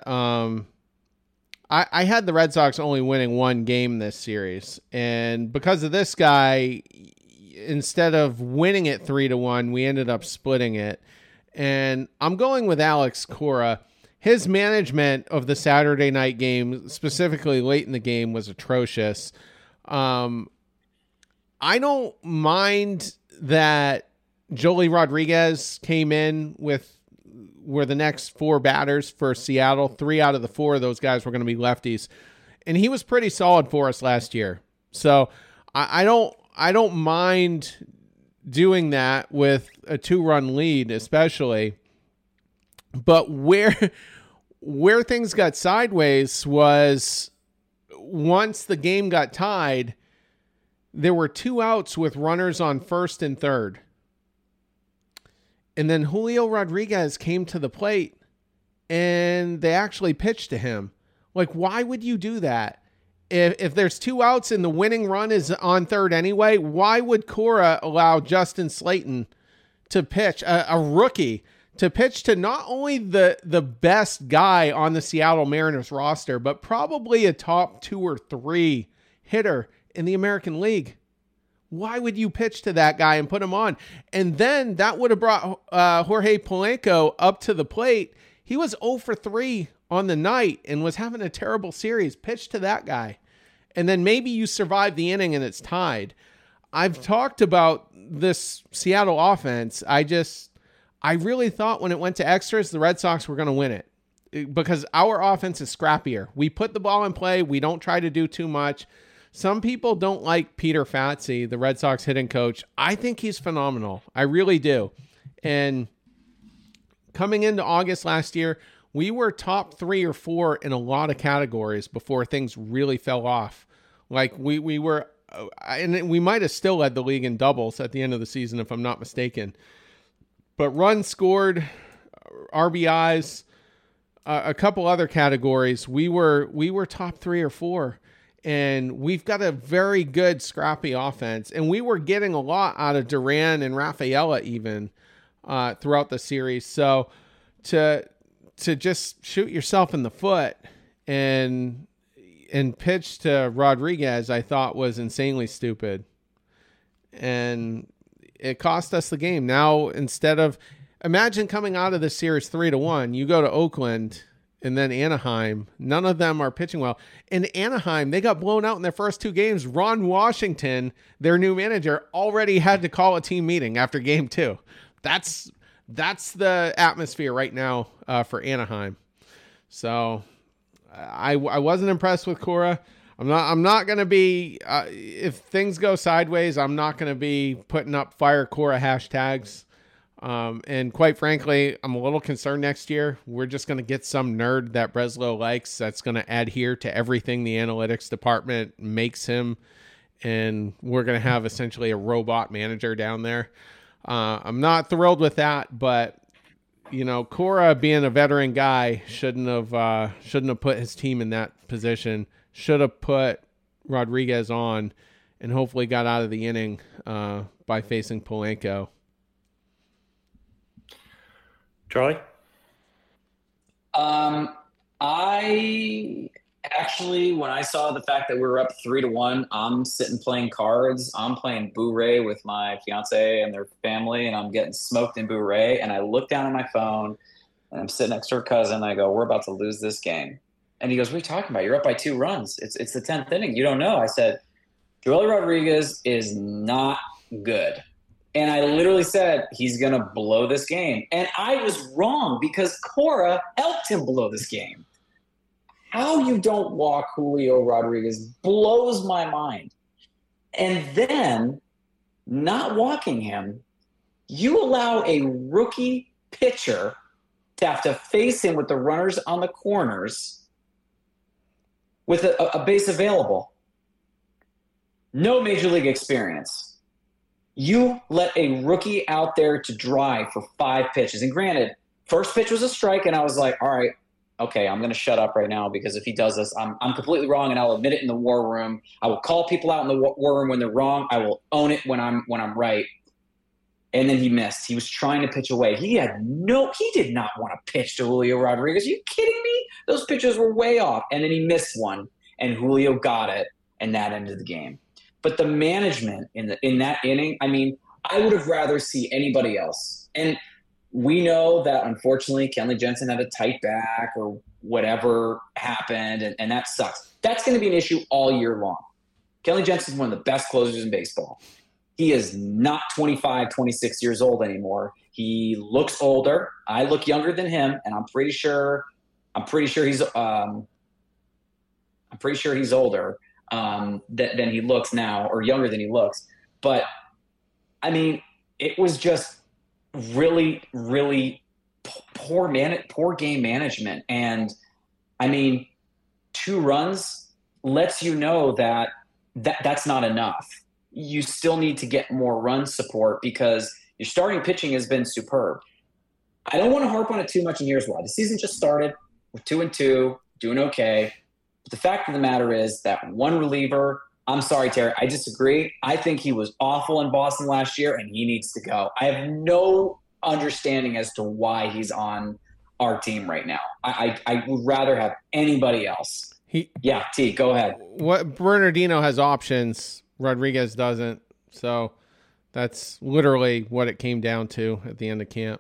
I had the Red Sox only winning 1 game this series. And because of this guy, instead of winning it 3-1, we ended up splitting it. And I'm going with Alex Cora. His management of the Saturday night game, specifically late in the game, was atrocious. I don't mind that Joely Rodriguez came in were the next 4 batters for Seattle. 3 out of the 4 of those guys were going to be lefties. And he was pretty solid for us last year. So I don't mind doing that with a 2-run lead, especially. But where things got sideways was once the game got tied, there were 2 outs with runners on first and third. And then Julio Rodriguez came to the plate and they actually pitched to him. Like, why would you do that? If there's 2 outs and the winning run is on third anyway, why would Cora allow Justin Slayton to pitch, a rookie, to pitch to not only the best guy on the Seattle Mariners roster, but probably a top 2 or 3 hitter in the American League? Why would you pitch to that guy and put him on? And then that would have brought Jorge Polanco up to the plate. He was 0 for 3 on the night and was having a terrible series. Pitch to that guy. And then maybe you survive the inning and it's tied. I've talked about this Seattle offense. I really thought when it went to extras, the Red Sox were going to win it because our offense is scrappier. We put the ball in play. We don't try to do too much. Some people don't like Peter Fatsi, the Red Sox hitting coach. I think he's phenomenal. I really do. And coming into August last year, we were top 3 or 4 in a lot of categories before things really fell off. Like we were, and we might have still led the league in doubles at the end of the season, if I'm not mistaken. But runs scored, RBIs, a couple other categories, we were top 3 or 4. and we've got a very good scrappy offense, and we were getting a lot out of Duran and Rafaela even throughout the series. So to just shoot yourself in the foot and pitch to Rodriguez, I thought was insanely stupid. And it cost us the game. Now, imagine coming out of the series 3-1, you go to Oakland and then Anaheim. None of them are pitching well. In Anaheim, they got blown out in their first 2 games. Ron Washington, their new manager, already had to call a team meeting after game 2. That's the atmosphere right now for Anaheim. So I wasn't impressed with Cora. I'm not going to be, if things go sideways, I'm not going to be putting up Fire Cora hashtags. And quite frankly, I'm a little concerned next year. We're just going to get some nerd that Breslow likes that's going to adhere to everything the analytics department makes him. And we're going to have essentially a robot manager down there. I'm not thrilled with that, but Cora being a veteran guy shouldn't have put his team in that position. Should have put Rodriguez on and hopefully got out of the inning by facing Polanco. Charlie? I actually, when I saw the fact that we were up 3-1, I'm sitting playing cards. I'm playing Boo-Ray with my fiance and their family, and I'm getting smoked in Boo-Ray. And I look down at my phone, and I'm sitting next to her cousin. And I go, "We're about to lose this game." And he goes, "What are you talking about? You're up by 2 runs. It's the 10th inning. You don't know." I said, "Joely Rodriguez is not good." And I literally said, he's going to blow this game. And I was wrong because Cora helped him blow this game. How you don't walk Julio Rodriguez blows my mind. And then, not walking him, you allow a rookie pitcher to have to face him with the runners on the corners with a base available. No major league experience. You let a rookie out there to drive for 5 pitches. And granted, first pitch was a strike, and I was like, all right, okay, I'm going to shut up right now because if he does this, I'm completely wrong, and I'll admit it in the war room. I will call people out in the war room when they're wrong. I will own it when I'm right. And then he missed. He was trying to pitch away. He did not want to pitch to Julio Rodriguez. Are you kidding me? Those pitches were way off. And then he missed one, and Julio got it, and that ended the game. But the management in that inning, I mean, I would have rather see anybody else. And we know that, unfortunately, Kenley Jensen had a tight back or whatever happened, and that sucks. That's going to be an issue all year long. Kenley Jensen is one of the best closers in baseball. He is not 25, 26 years old anymore. He looks older. I look younger than him, and I'm pretty sure he's older than he looks now, or younger than he looks. But I mean, it was just really, really poor game management. And I mean, 2 runs lets you know that's not enough. You still need to get more run support because your starting pitching has been superb. I don't want to harp on it too much, and here's why. The season just started. We're 2-2, doing okay. But the fact of the matter is that one reliever, I'm sorry, Terry, I disagree. I think he was awful in Boston last year, and he needs to go. I have no understanding as to why he's on our team right now. I would rather have anybody else. T, go ahead. What Bernardino has options, Rodriguez doesn't. So that's literally what it came down to at the end of camp.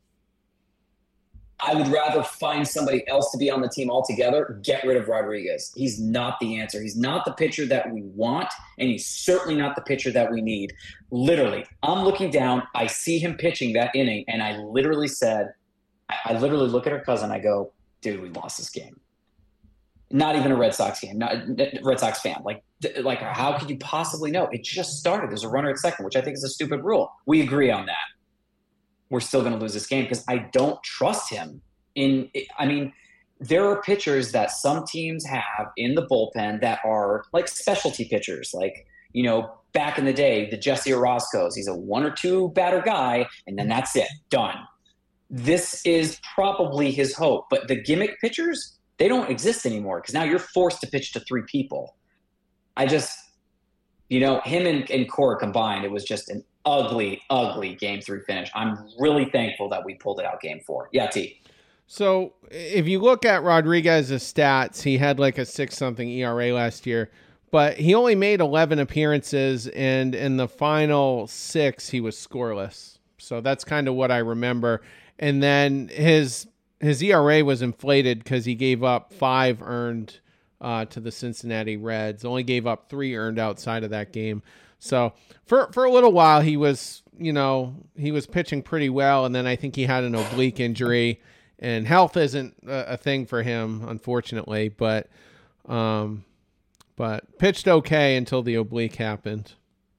I would rather find somebody else to be on the team altogether. Get rid of Rodriguez. He's not the answer. He's not the pitcher that we want, and he's certainly not the pitcher that we need. Literally, I'm looking down. I see him pitching that inning, and I literally look at her cousin. I go, dude, we lost this game. Not even a Red Sox game. Not Red Sox fan. Like, how could you possibly know? It just started. There's a runner at second, which I think is a stupid rule. We agree on that. We're still going to lose this game because I don't trust him. There are pitchers that some teams have in the bullpen that are like specialty pitchers, like, back in the day, the Jesse Orozco's. He's a 1 or 2 batter guy, and then that's it. Done. This is probably his hope. But the gimmick pitchers, they don't exist anymore because now you're forced to pitch to 3 people. I just, him and Cora combined, it was just an ugly, ugly Game 3 finish. I'm really thankful that we pulled it out Game 4. Yeah, T. So if you look at Rodriguez's stats, he had like a 6-something ERA last year, but he only made 11 appearances, and in the final 6, he was scoreless. So that's kind of what I remember. And then his ERA was inflated because he gave up 5 earned to the Cincinnati Reds. Only gave up 3 earned outside of that game. So for a little while, he was pitching pretty well, and then I think he had an oblique injury. And health isn't a thing for him, unfortunately, but pitched okay until the oblique happened.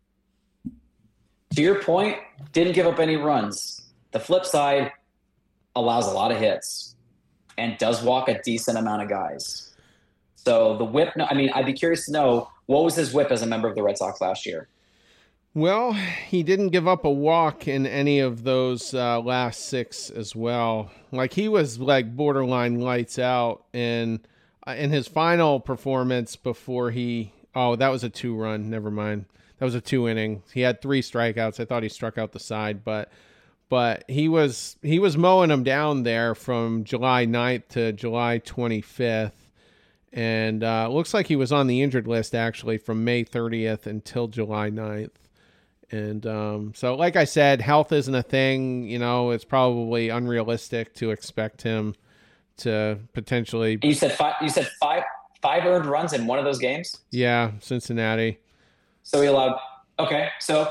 To your point, didn't give up any runs. The flip side, allows a lot of hits and does walk a decent amount of guys. So the whip, I'd be curious to know, what was his whip as a member of the Red Sox last year? Well, he didn't give up a walk in any of those last 6 as well. Like, he was like borderline lights out. And in his final performance before that was a 2-run. Never mind. That was a 2-inning. He had 3 strikeouts. I thought he struck out the side, but he was mowing them down there from July 9th to July 25th. And looks like he was on the injured list actually from May 30th until July 9th. And so, like I said, health isn't a thing. It's probably unrealistic to expect him to potentially. You said five earned runs in one of those games? Yeah, Cincinnati. So he allowed. Okay, so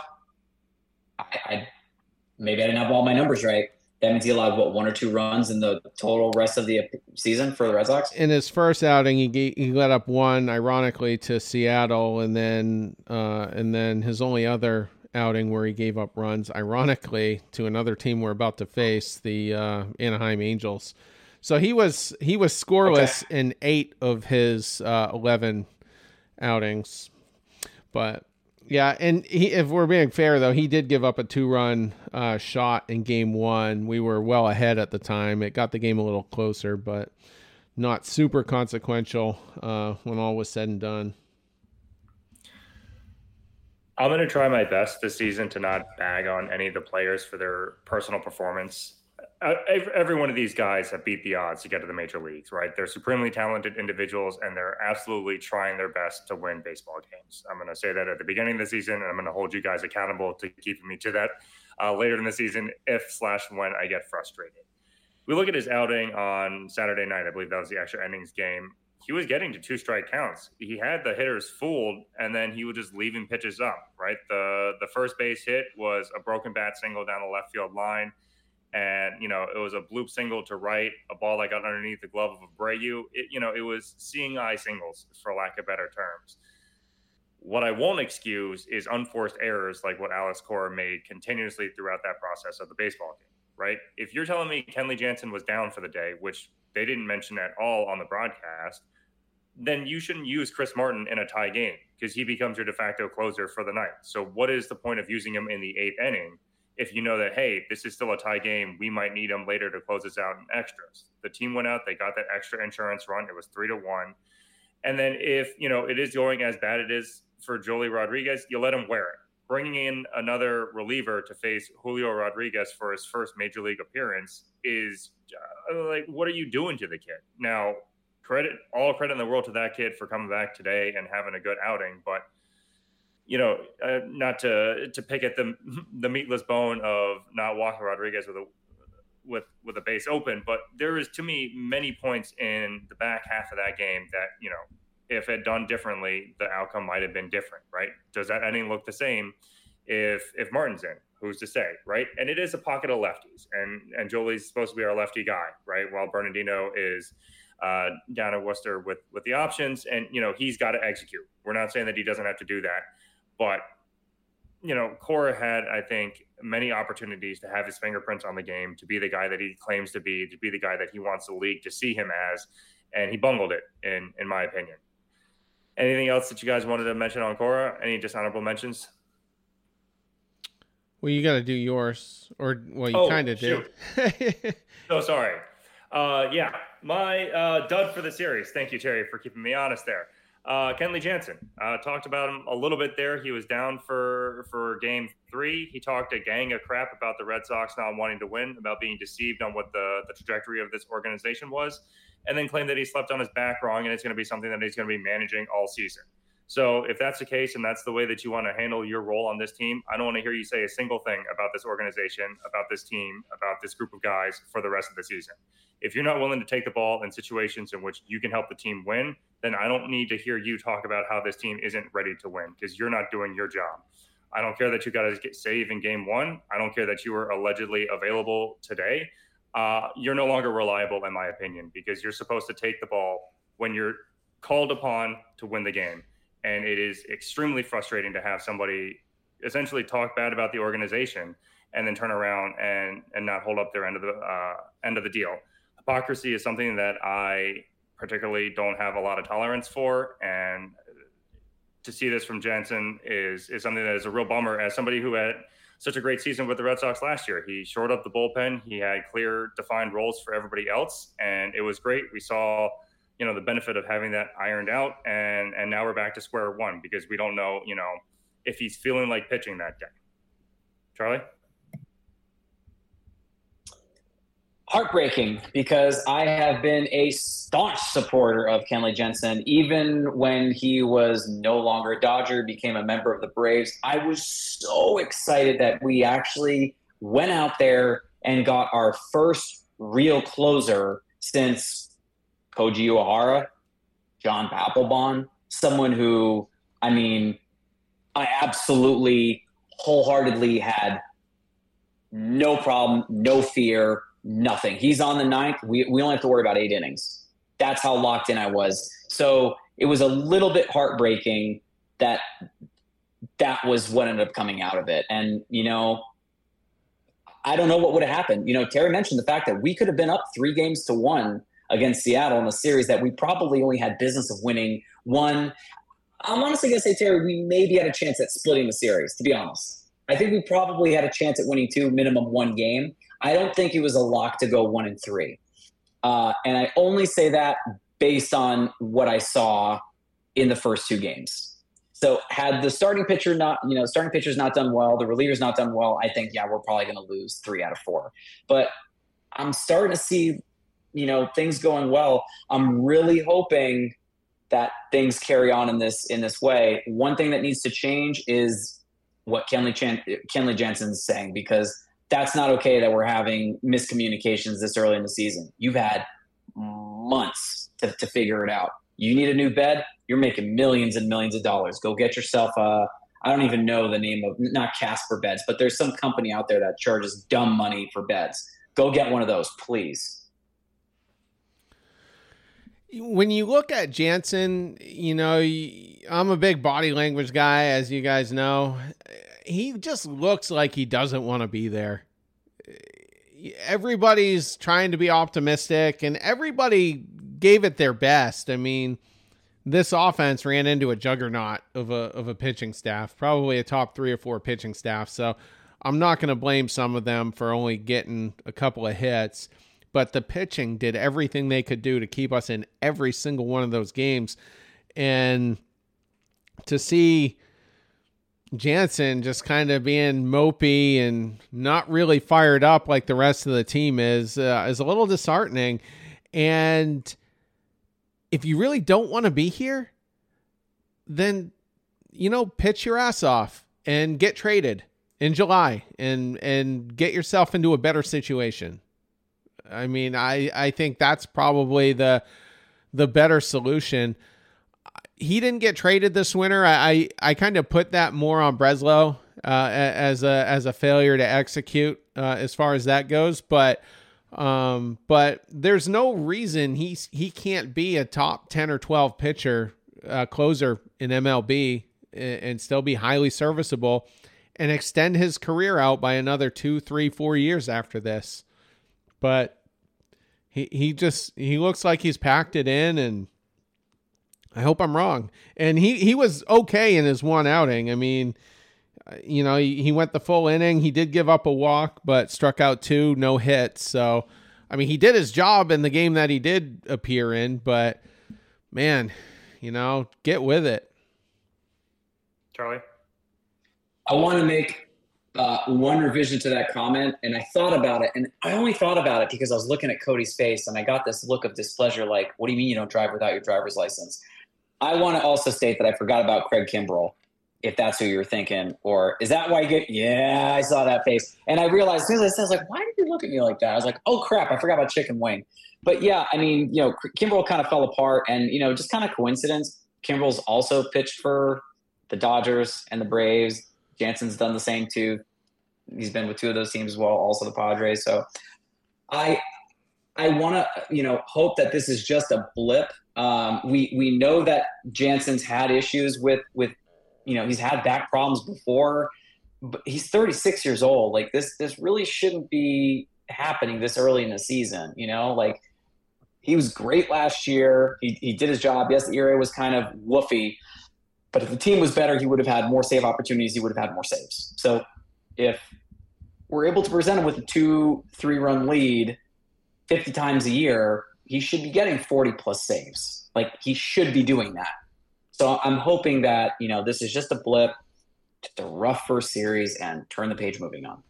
maybe I didn't have all my numbers right. That means he allowed 1 or 2 runs in the total rest of the season for the Red Sox? In his first outing, he let up 1, ironically, to Seattle, and then his only other outing where he gave up runs, ironically, to another team we're about to face, the Anaheim Angels. So he was scoreless in 8 of his 11 outings. But yeah, and if we're being fair, though, he did give up a 2-run shot in Game 1. We were well ahead at the time. It got the game a little closer, but not super consequential when all was said and done. I'm going to try my best this season to not bag on any of the players for their personal performance. Every one of these guys have beat the odds to get to the major leagues, right? They're supremely talented individuals, and they're absolutely trying their best to win baseball games. I'm going to say that at the beginning of the season, and I'm going to hold you guys accountable to keeping me to that later in the season if/when I get frustrated. We look at his outing on Saturday night. I believe that was the extra innings game. He was getting to 2-strike counts. He had the hitters fooled, and then he was just leaving pitches up, right? The first base hit was a broken bat single down the left field line. And, it was a bloop single to right, a ball that got underneath the glove of Abreu. It was seeing eye singles, for lack of better terms. What I won't excuse is unforced errors like what Alex Cora made continuously throughout that process of the baseball game, right? If you're telling me Kenley Jansen was down for the day, which they didn't mention at all on the broadcast, then you shouldn't use Chris Martin in a tie game because he becomes your de facto closer for the night. So what is the point of using him in the 8th inning if you know that, hey, this is still a tie game, we might need him later to close us out in extras? The team went out, they got that extra insurance run. It was 3-1. And then if, it is going as bad it is for Joely Rodriguez, you let him wear it. Bringing in another reliever to face Julio Rodriguez for his first major league appearance is what are you doing to the kid? Now, all credit in the world to that kid for coming back today and having a good outing, but not to pick at the meatless bone of not walking Rodriguez with a base open, but there is, to me, many points in the back half of that game that if it done differently, the outcome might have been different, right? Does that inning look the same if Martin's in? Who's to say, right? And it is a pocket of lefties, and Joely's supposed to be our lefty guy, right? While Bernardino is down at Worcester with the options, and he's got to execute. We're not saying that he doesn't have to do that, but Cora had, I think, many opportunities to have his fingerprints on the game, to be the guy that he claims to be the guy that he wants the league to see him as, and he bungled it, in my opinion. Anything else that you guys wanted to mention on Cora? Any dishonorable mentions? Well, you got to do yours, you kind of did. So sorry. Yeah, my dud for the series. Thank you, Terry, for keeping me honest there. Kenley Jansen, talked about him a little bit there. He was down for game 3. He talked a gang of crap about the Red Sox not wanting to win, about being deceived on what the trajectory of this organization was, and then claimed that he slept on his back wrong, and it's going to be something that he's going to be managing all season. So if that's the case and that's the way that you want to handle your role on this team, I don't want to hear you say a single thing about this organization, about this team, about this group of guys for the rest of the season. If you're not willing to take the ball in situations in which you can help the team win, then I don't need to hear you talk about how this team isn't ready to win, because you're not doing your job. I don't care that you got to get save in game 1. I don't care that you were allegedly available today. You're no longer reliable, in my opinion, because you're supposed to take the ball when you're called upon to win the game. And it is extremely frustrating to have somebody essentially talk bad about the organization and then turn around and not hold up their end of the deal. Hypocrisy is something that I particularly don't have a lot of tolerance for, and to see this from Jansen is something that is a real bummer. As somebody who had such a great season with the Red Sox last year, he shored up the bullpen. He had clear, defined roles for everybody else, and it was great. We saw, the benefit of having that ironed out, and now we're back to square one because we don't know, if he's feeling like pitching that day. Charlie? Heartbreaking, because I have been a staunch supporter of Kenley Jansen. Even when he was no longer a Dodger, became a member of the Braves, I was so excited that we actually went out there and got our first real closer since Koji Uehara, John Papelbon, someone who, I absolutely wholeheartedly had no problem, no fear, nothing. He's on the 9th. We only have to worry about 8 innings. That's how locked in I was. So it was a little bit heartbreaking that was what ended up coming out of it. And, I don't know what would have happened. Terry mentioned the fact that we could have been up 3-1 against Seattle in a series that we probably only had business of winning one. I'm honestly going to say, Terry, we maybe had a chance at splitting the series, to be honest. I think we probably had a chance at winning 2, minimum 1 game. I don't think it was a lock to go 1-3. And I only say that based on what I saw in the first 2 games. So had the starting pitcher's not done well, the reliever's not done well, I think, we're probably going to lose 3 out of 4. But I'm starting to see, things going well. I'm really hoping that things carry on in this way. One thing that needs to change is what Kenley Jansen's saying, because that's not okay that we're having miscommunications this early in the season. You've had months to figure it out. You need a new bed. You're making millions and millions of dollars. Go get yourself I don't even know the name of, not Casper Beds, but there's some company out there that charges dumb money for beds. Go get one of those, please. When you look at Jansen, I'm a big body language guy, as you guys know. He just looks like he doesn't want to be there. Everybody's trying to be optimistic, and everybody gave it their best. This offense ran into a juggernaut of a pitching staff, probably a top 3 or 4 pitching staff. So I'm not going to blame some of them for only getting a couple of hits. But the pitching did everything they could do to keep us in every single one of those games. And to see Jansen just kind of being mopey and not really fired up like the rest of the team is a little disheartening. And if you really don't want to be here, then, pitch your ass off and get traded in July and get yourself into a better situation. I think that's probably the better solution. He didn't get traded this winter. I kind of put that more on Breslow as a failure to execute as far as that goes. But there's no reason he can't be a top 10 or 12 pitcher closer in MLB and still be highly serviceable and extend his career out by another 2, 3, 4 years after this. But he looks like he's packed it in, and I hope I'm wrong. And he was okay in his one outing. He went the full inning. He did give up a walk, but struck out 2, no hits. So, he did his job in the game that he did appear in, but man, Get with it. Charlie? I want to make one revision to that comment, and I thought about it, and I only thought about it because I was looking at Cody's face, and I got this look of displeasure, like, what do you mean you don't drive without your driver's license? I want to also state that I forgot about Craig Kimbrell, if that's who you're thinking, or is that why you get, yeah, I saw that face. And I realized, as soon as I said, I was like, why did you look at me like that? I was like, oh, crap, I forgot about Chicken Wing. But, yeah, I mean, Kimbrell kind of fell apart, and, just kind of coincidence. Kimbrell's also pitched for the Dodgers and the Braves. Jansen's done the same, too. He's been with two of those teams as well, also the Padres. So I want to, hope that this is just a blip. We know that Jansen's had issues with he's had back problems before, but he's 36 years old. Like this really shouldn't be happening this early in the season. Like he was great last year. He did his job. Yes, the ERA was kind of woofy, but if the team was better, he would have had more save opportunities. He would have had more saves. So if we're able to present him with a 2-3 run lead 50 times a year, he should be getting 40 plus saves. Like he should be doing that. So I'm hoping that, this is just a blip, just a rough first series, and turn the page moving on.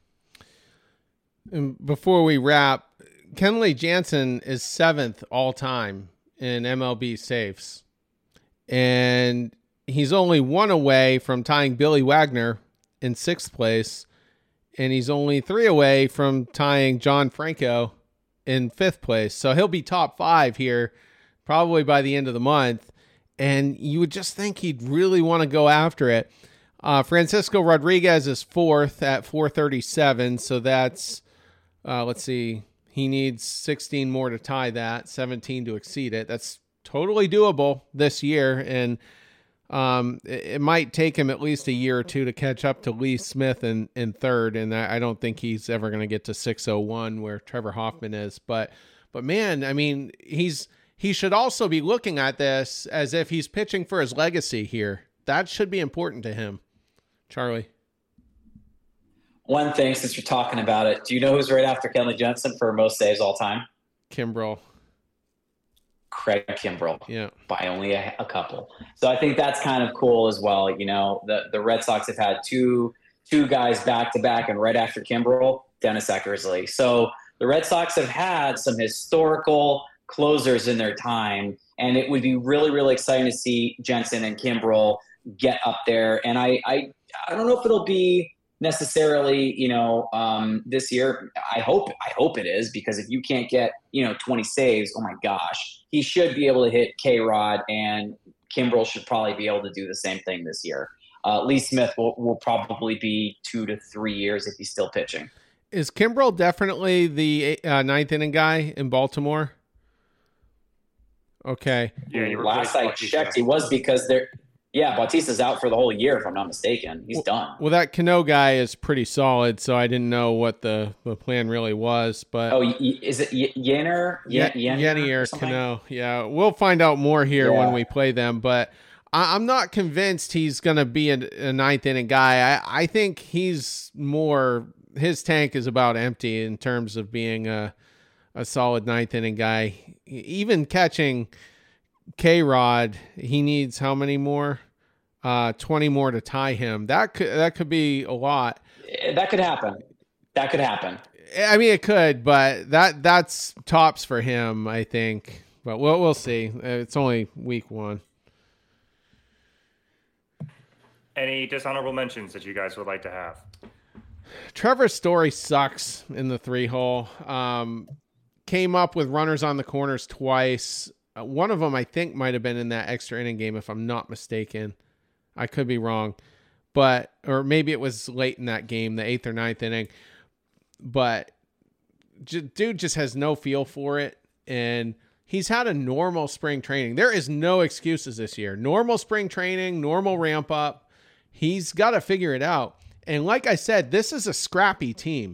And before we wrap, Kenley Jansen is 7th all time in MLB saves. And he's only 1 away from tying Billy Wagner in 6th place. And he's only 3 away from tying John Franco in 5th place. So he'll be top 5 here probably by the end of the month. And you would just think he'd really want to go after it. Francisco Rodriguez is 4th at 437. So that's, let's see, he needs 16 more to tie that, 17 to exceed it. That's totally doable this year. And it might take him at least a year or two to catch up to Lee Smith in 3rd. And I don't think he's ever going to get to 601 where Trevor Hoffman is. But man, I mean, he should also be looking at this as if he's pitching for his legacy here. That should be important to him. Charlie? One thing, since you're talking about it, do you know who's right after Kenley Jansen for most saves all time? Kimbrell. Craig Kimbrell. Yeah. By only a couple. So I think that's kind of cool as well. The Red Sox have had two guys back to back, and right after Kimbrell, Dennis Eckersley. So the Red Sox have had some historical closers in their time, and it would be really, really exciting to see Jansen and Kimbrell get up there. And I don't know if it'll be necessarily, this year. I hope it is, because if you can't get, 20 saves, oh my gosh, he should be able to hit K-Rod, and Kimbrell should probably be able to do the same thing this year. Lee Smith will probably be 2 to 3 years if he's still pitching. Is Kimbrell definitely the 9th inning guy in Baltimore? Okay. Yeah, last I checked, he was, because Bautista's out for the whole year, if I'm not mistaken. He's done. Well, that Cano guy is pretty solid, so I didn't know what the plan really was. But is it Yennier? Yennier Cano. Yeah, we'll find out more here when we play them. But I'm not convinced he's going to be a 9th inning guy. I think he's more, his tank is about empty in terms of being a solid 9th inning guy. Even catching K-Rod, he needs how many more? 20 more to tie him. That could be a lot. That could happen. I mean, it could, but that's tops for him, I think. But we'll see. It's only week 1. Any dishonorable mentions that you guys would like to have? Trevor Story sucks in the 3-hole. Came up with runners on the corners twice. One of them, I think, might have been in that extra inning game, if I'm not mistaken. I could be wrong. Or maybe it was late in that game, the 8th or 9th inning. But dude just has no feel for it. And he's had a normal spring training. There is no excuses this year. Normal spring training, normal ramp up. He's got to figure it out. And like I said, this is a scrappy team.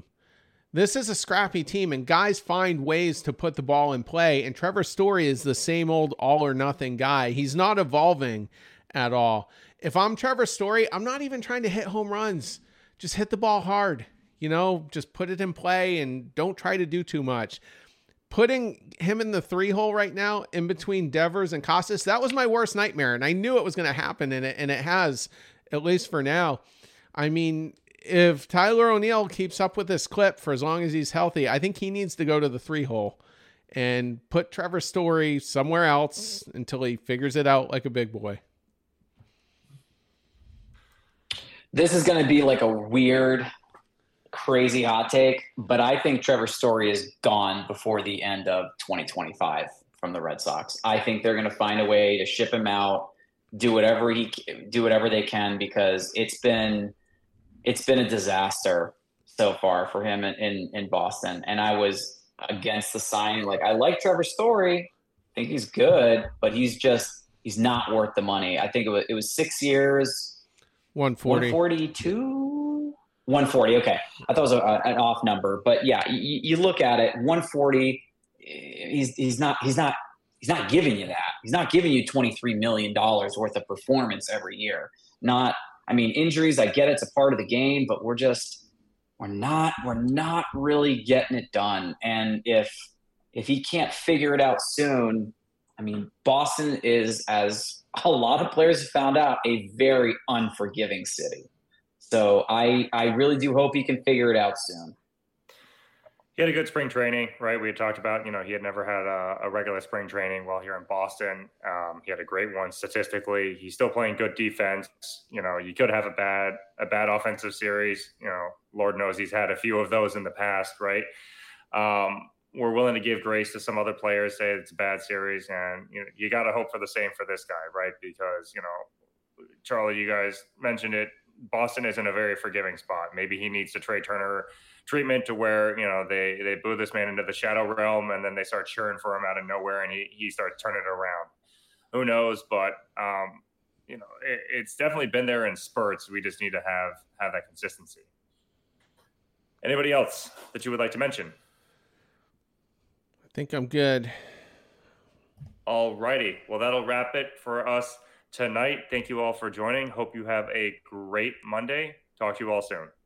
And guys find ways to put the ball in play. And Trevor Story is the same old all or nothing guy. He's not evolving at all. If I'm Trevor Story, I'm not even trying to hit home runs. Just hit the ball hard. Just put it in play and don't try to do too much. putting him in the 3-hole right now in between Devers and Costas, that was my worst nightmare. And I knew it was going to happen, and it has, at least for now. I mean, if Tyler O'Neill keeps up with this clip for as long as he's healthy, I think he needs to go to the 3-hole and put Trevor Story somewhere else until he figures it out like a big boy. This is going to be like a weird, crazy hot take, but I think Trevor Story is gone before the end of 2025 from the Red Sox. I think they're going to find a way to ship him out, do whatever they can, because it's been a disaster so far for him in Boston. And I was against the signing. Like, I like Trevor Story, I think he's good, but he's not worth the money. I think it was 6 years. 140. 140. Okay. I thought it was an off number, but yeah, you look at it, 140, he's not giving you that. He's not giving you $23 million worth of performance every year. Injuries, I get it's a part of the game, but we're not really getting it done. And if he can't figure it out soon, Boston is, as a lot of players have found out, a very unforgiving city. So I really do hope he can figure it out soon. He had a good spring training, right? We had talked about, he had never had a regular spring training while here in Boston. He had a great one statistically. He's still playing good defense. You could have a bad offensive series. Lord knows he's had a few of those in the past, right? We're willing to give grace to some other players, say it's a bad series, and you got to hope for the same for this guy, right? Because Charlie, you guys mentioned it. Boston isn't a very forgiving spot. Maybe he needs the Trey Turner treatment to where they boo this man into the shadow realm, and then they start cheering for him out of nowhere, and he starts turning it around. Who knows? But it's definitely been there in spurts. We just need to have that consistency. Anybody else that you would like to mention? I think I'm good. All righty. Well, that'll wrap it for us tonight. Thank you all for joining. Hope you have a great Monday. Talk to you all soon.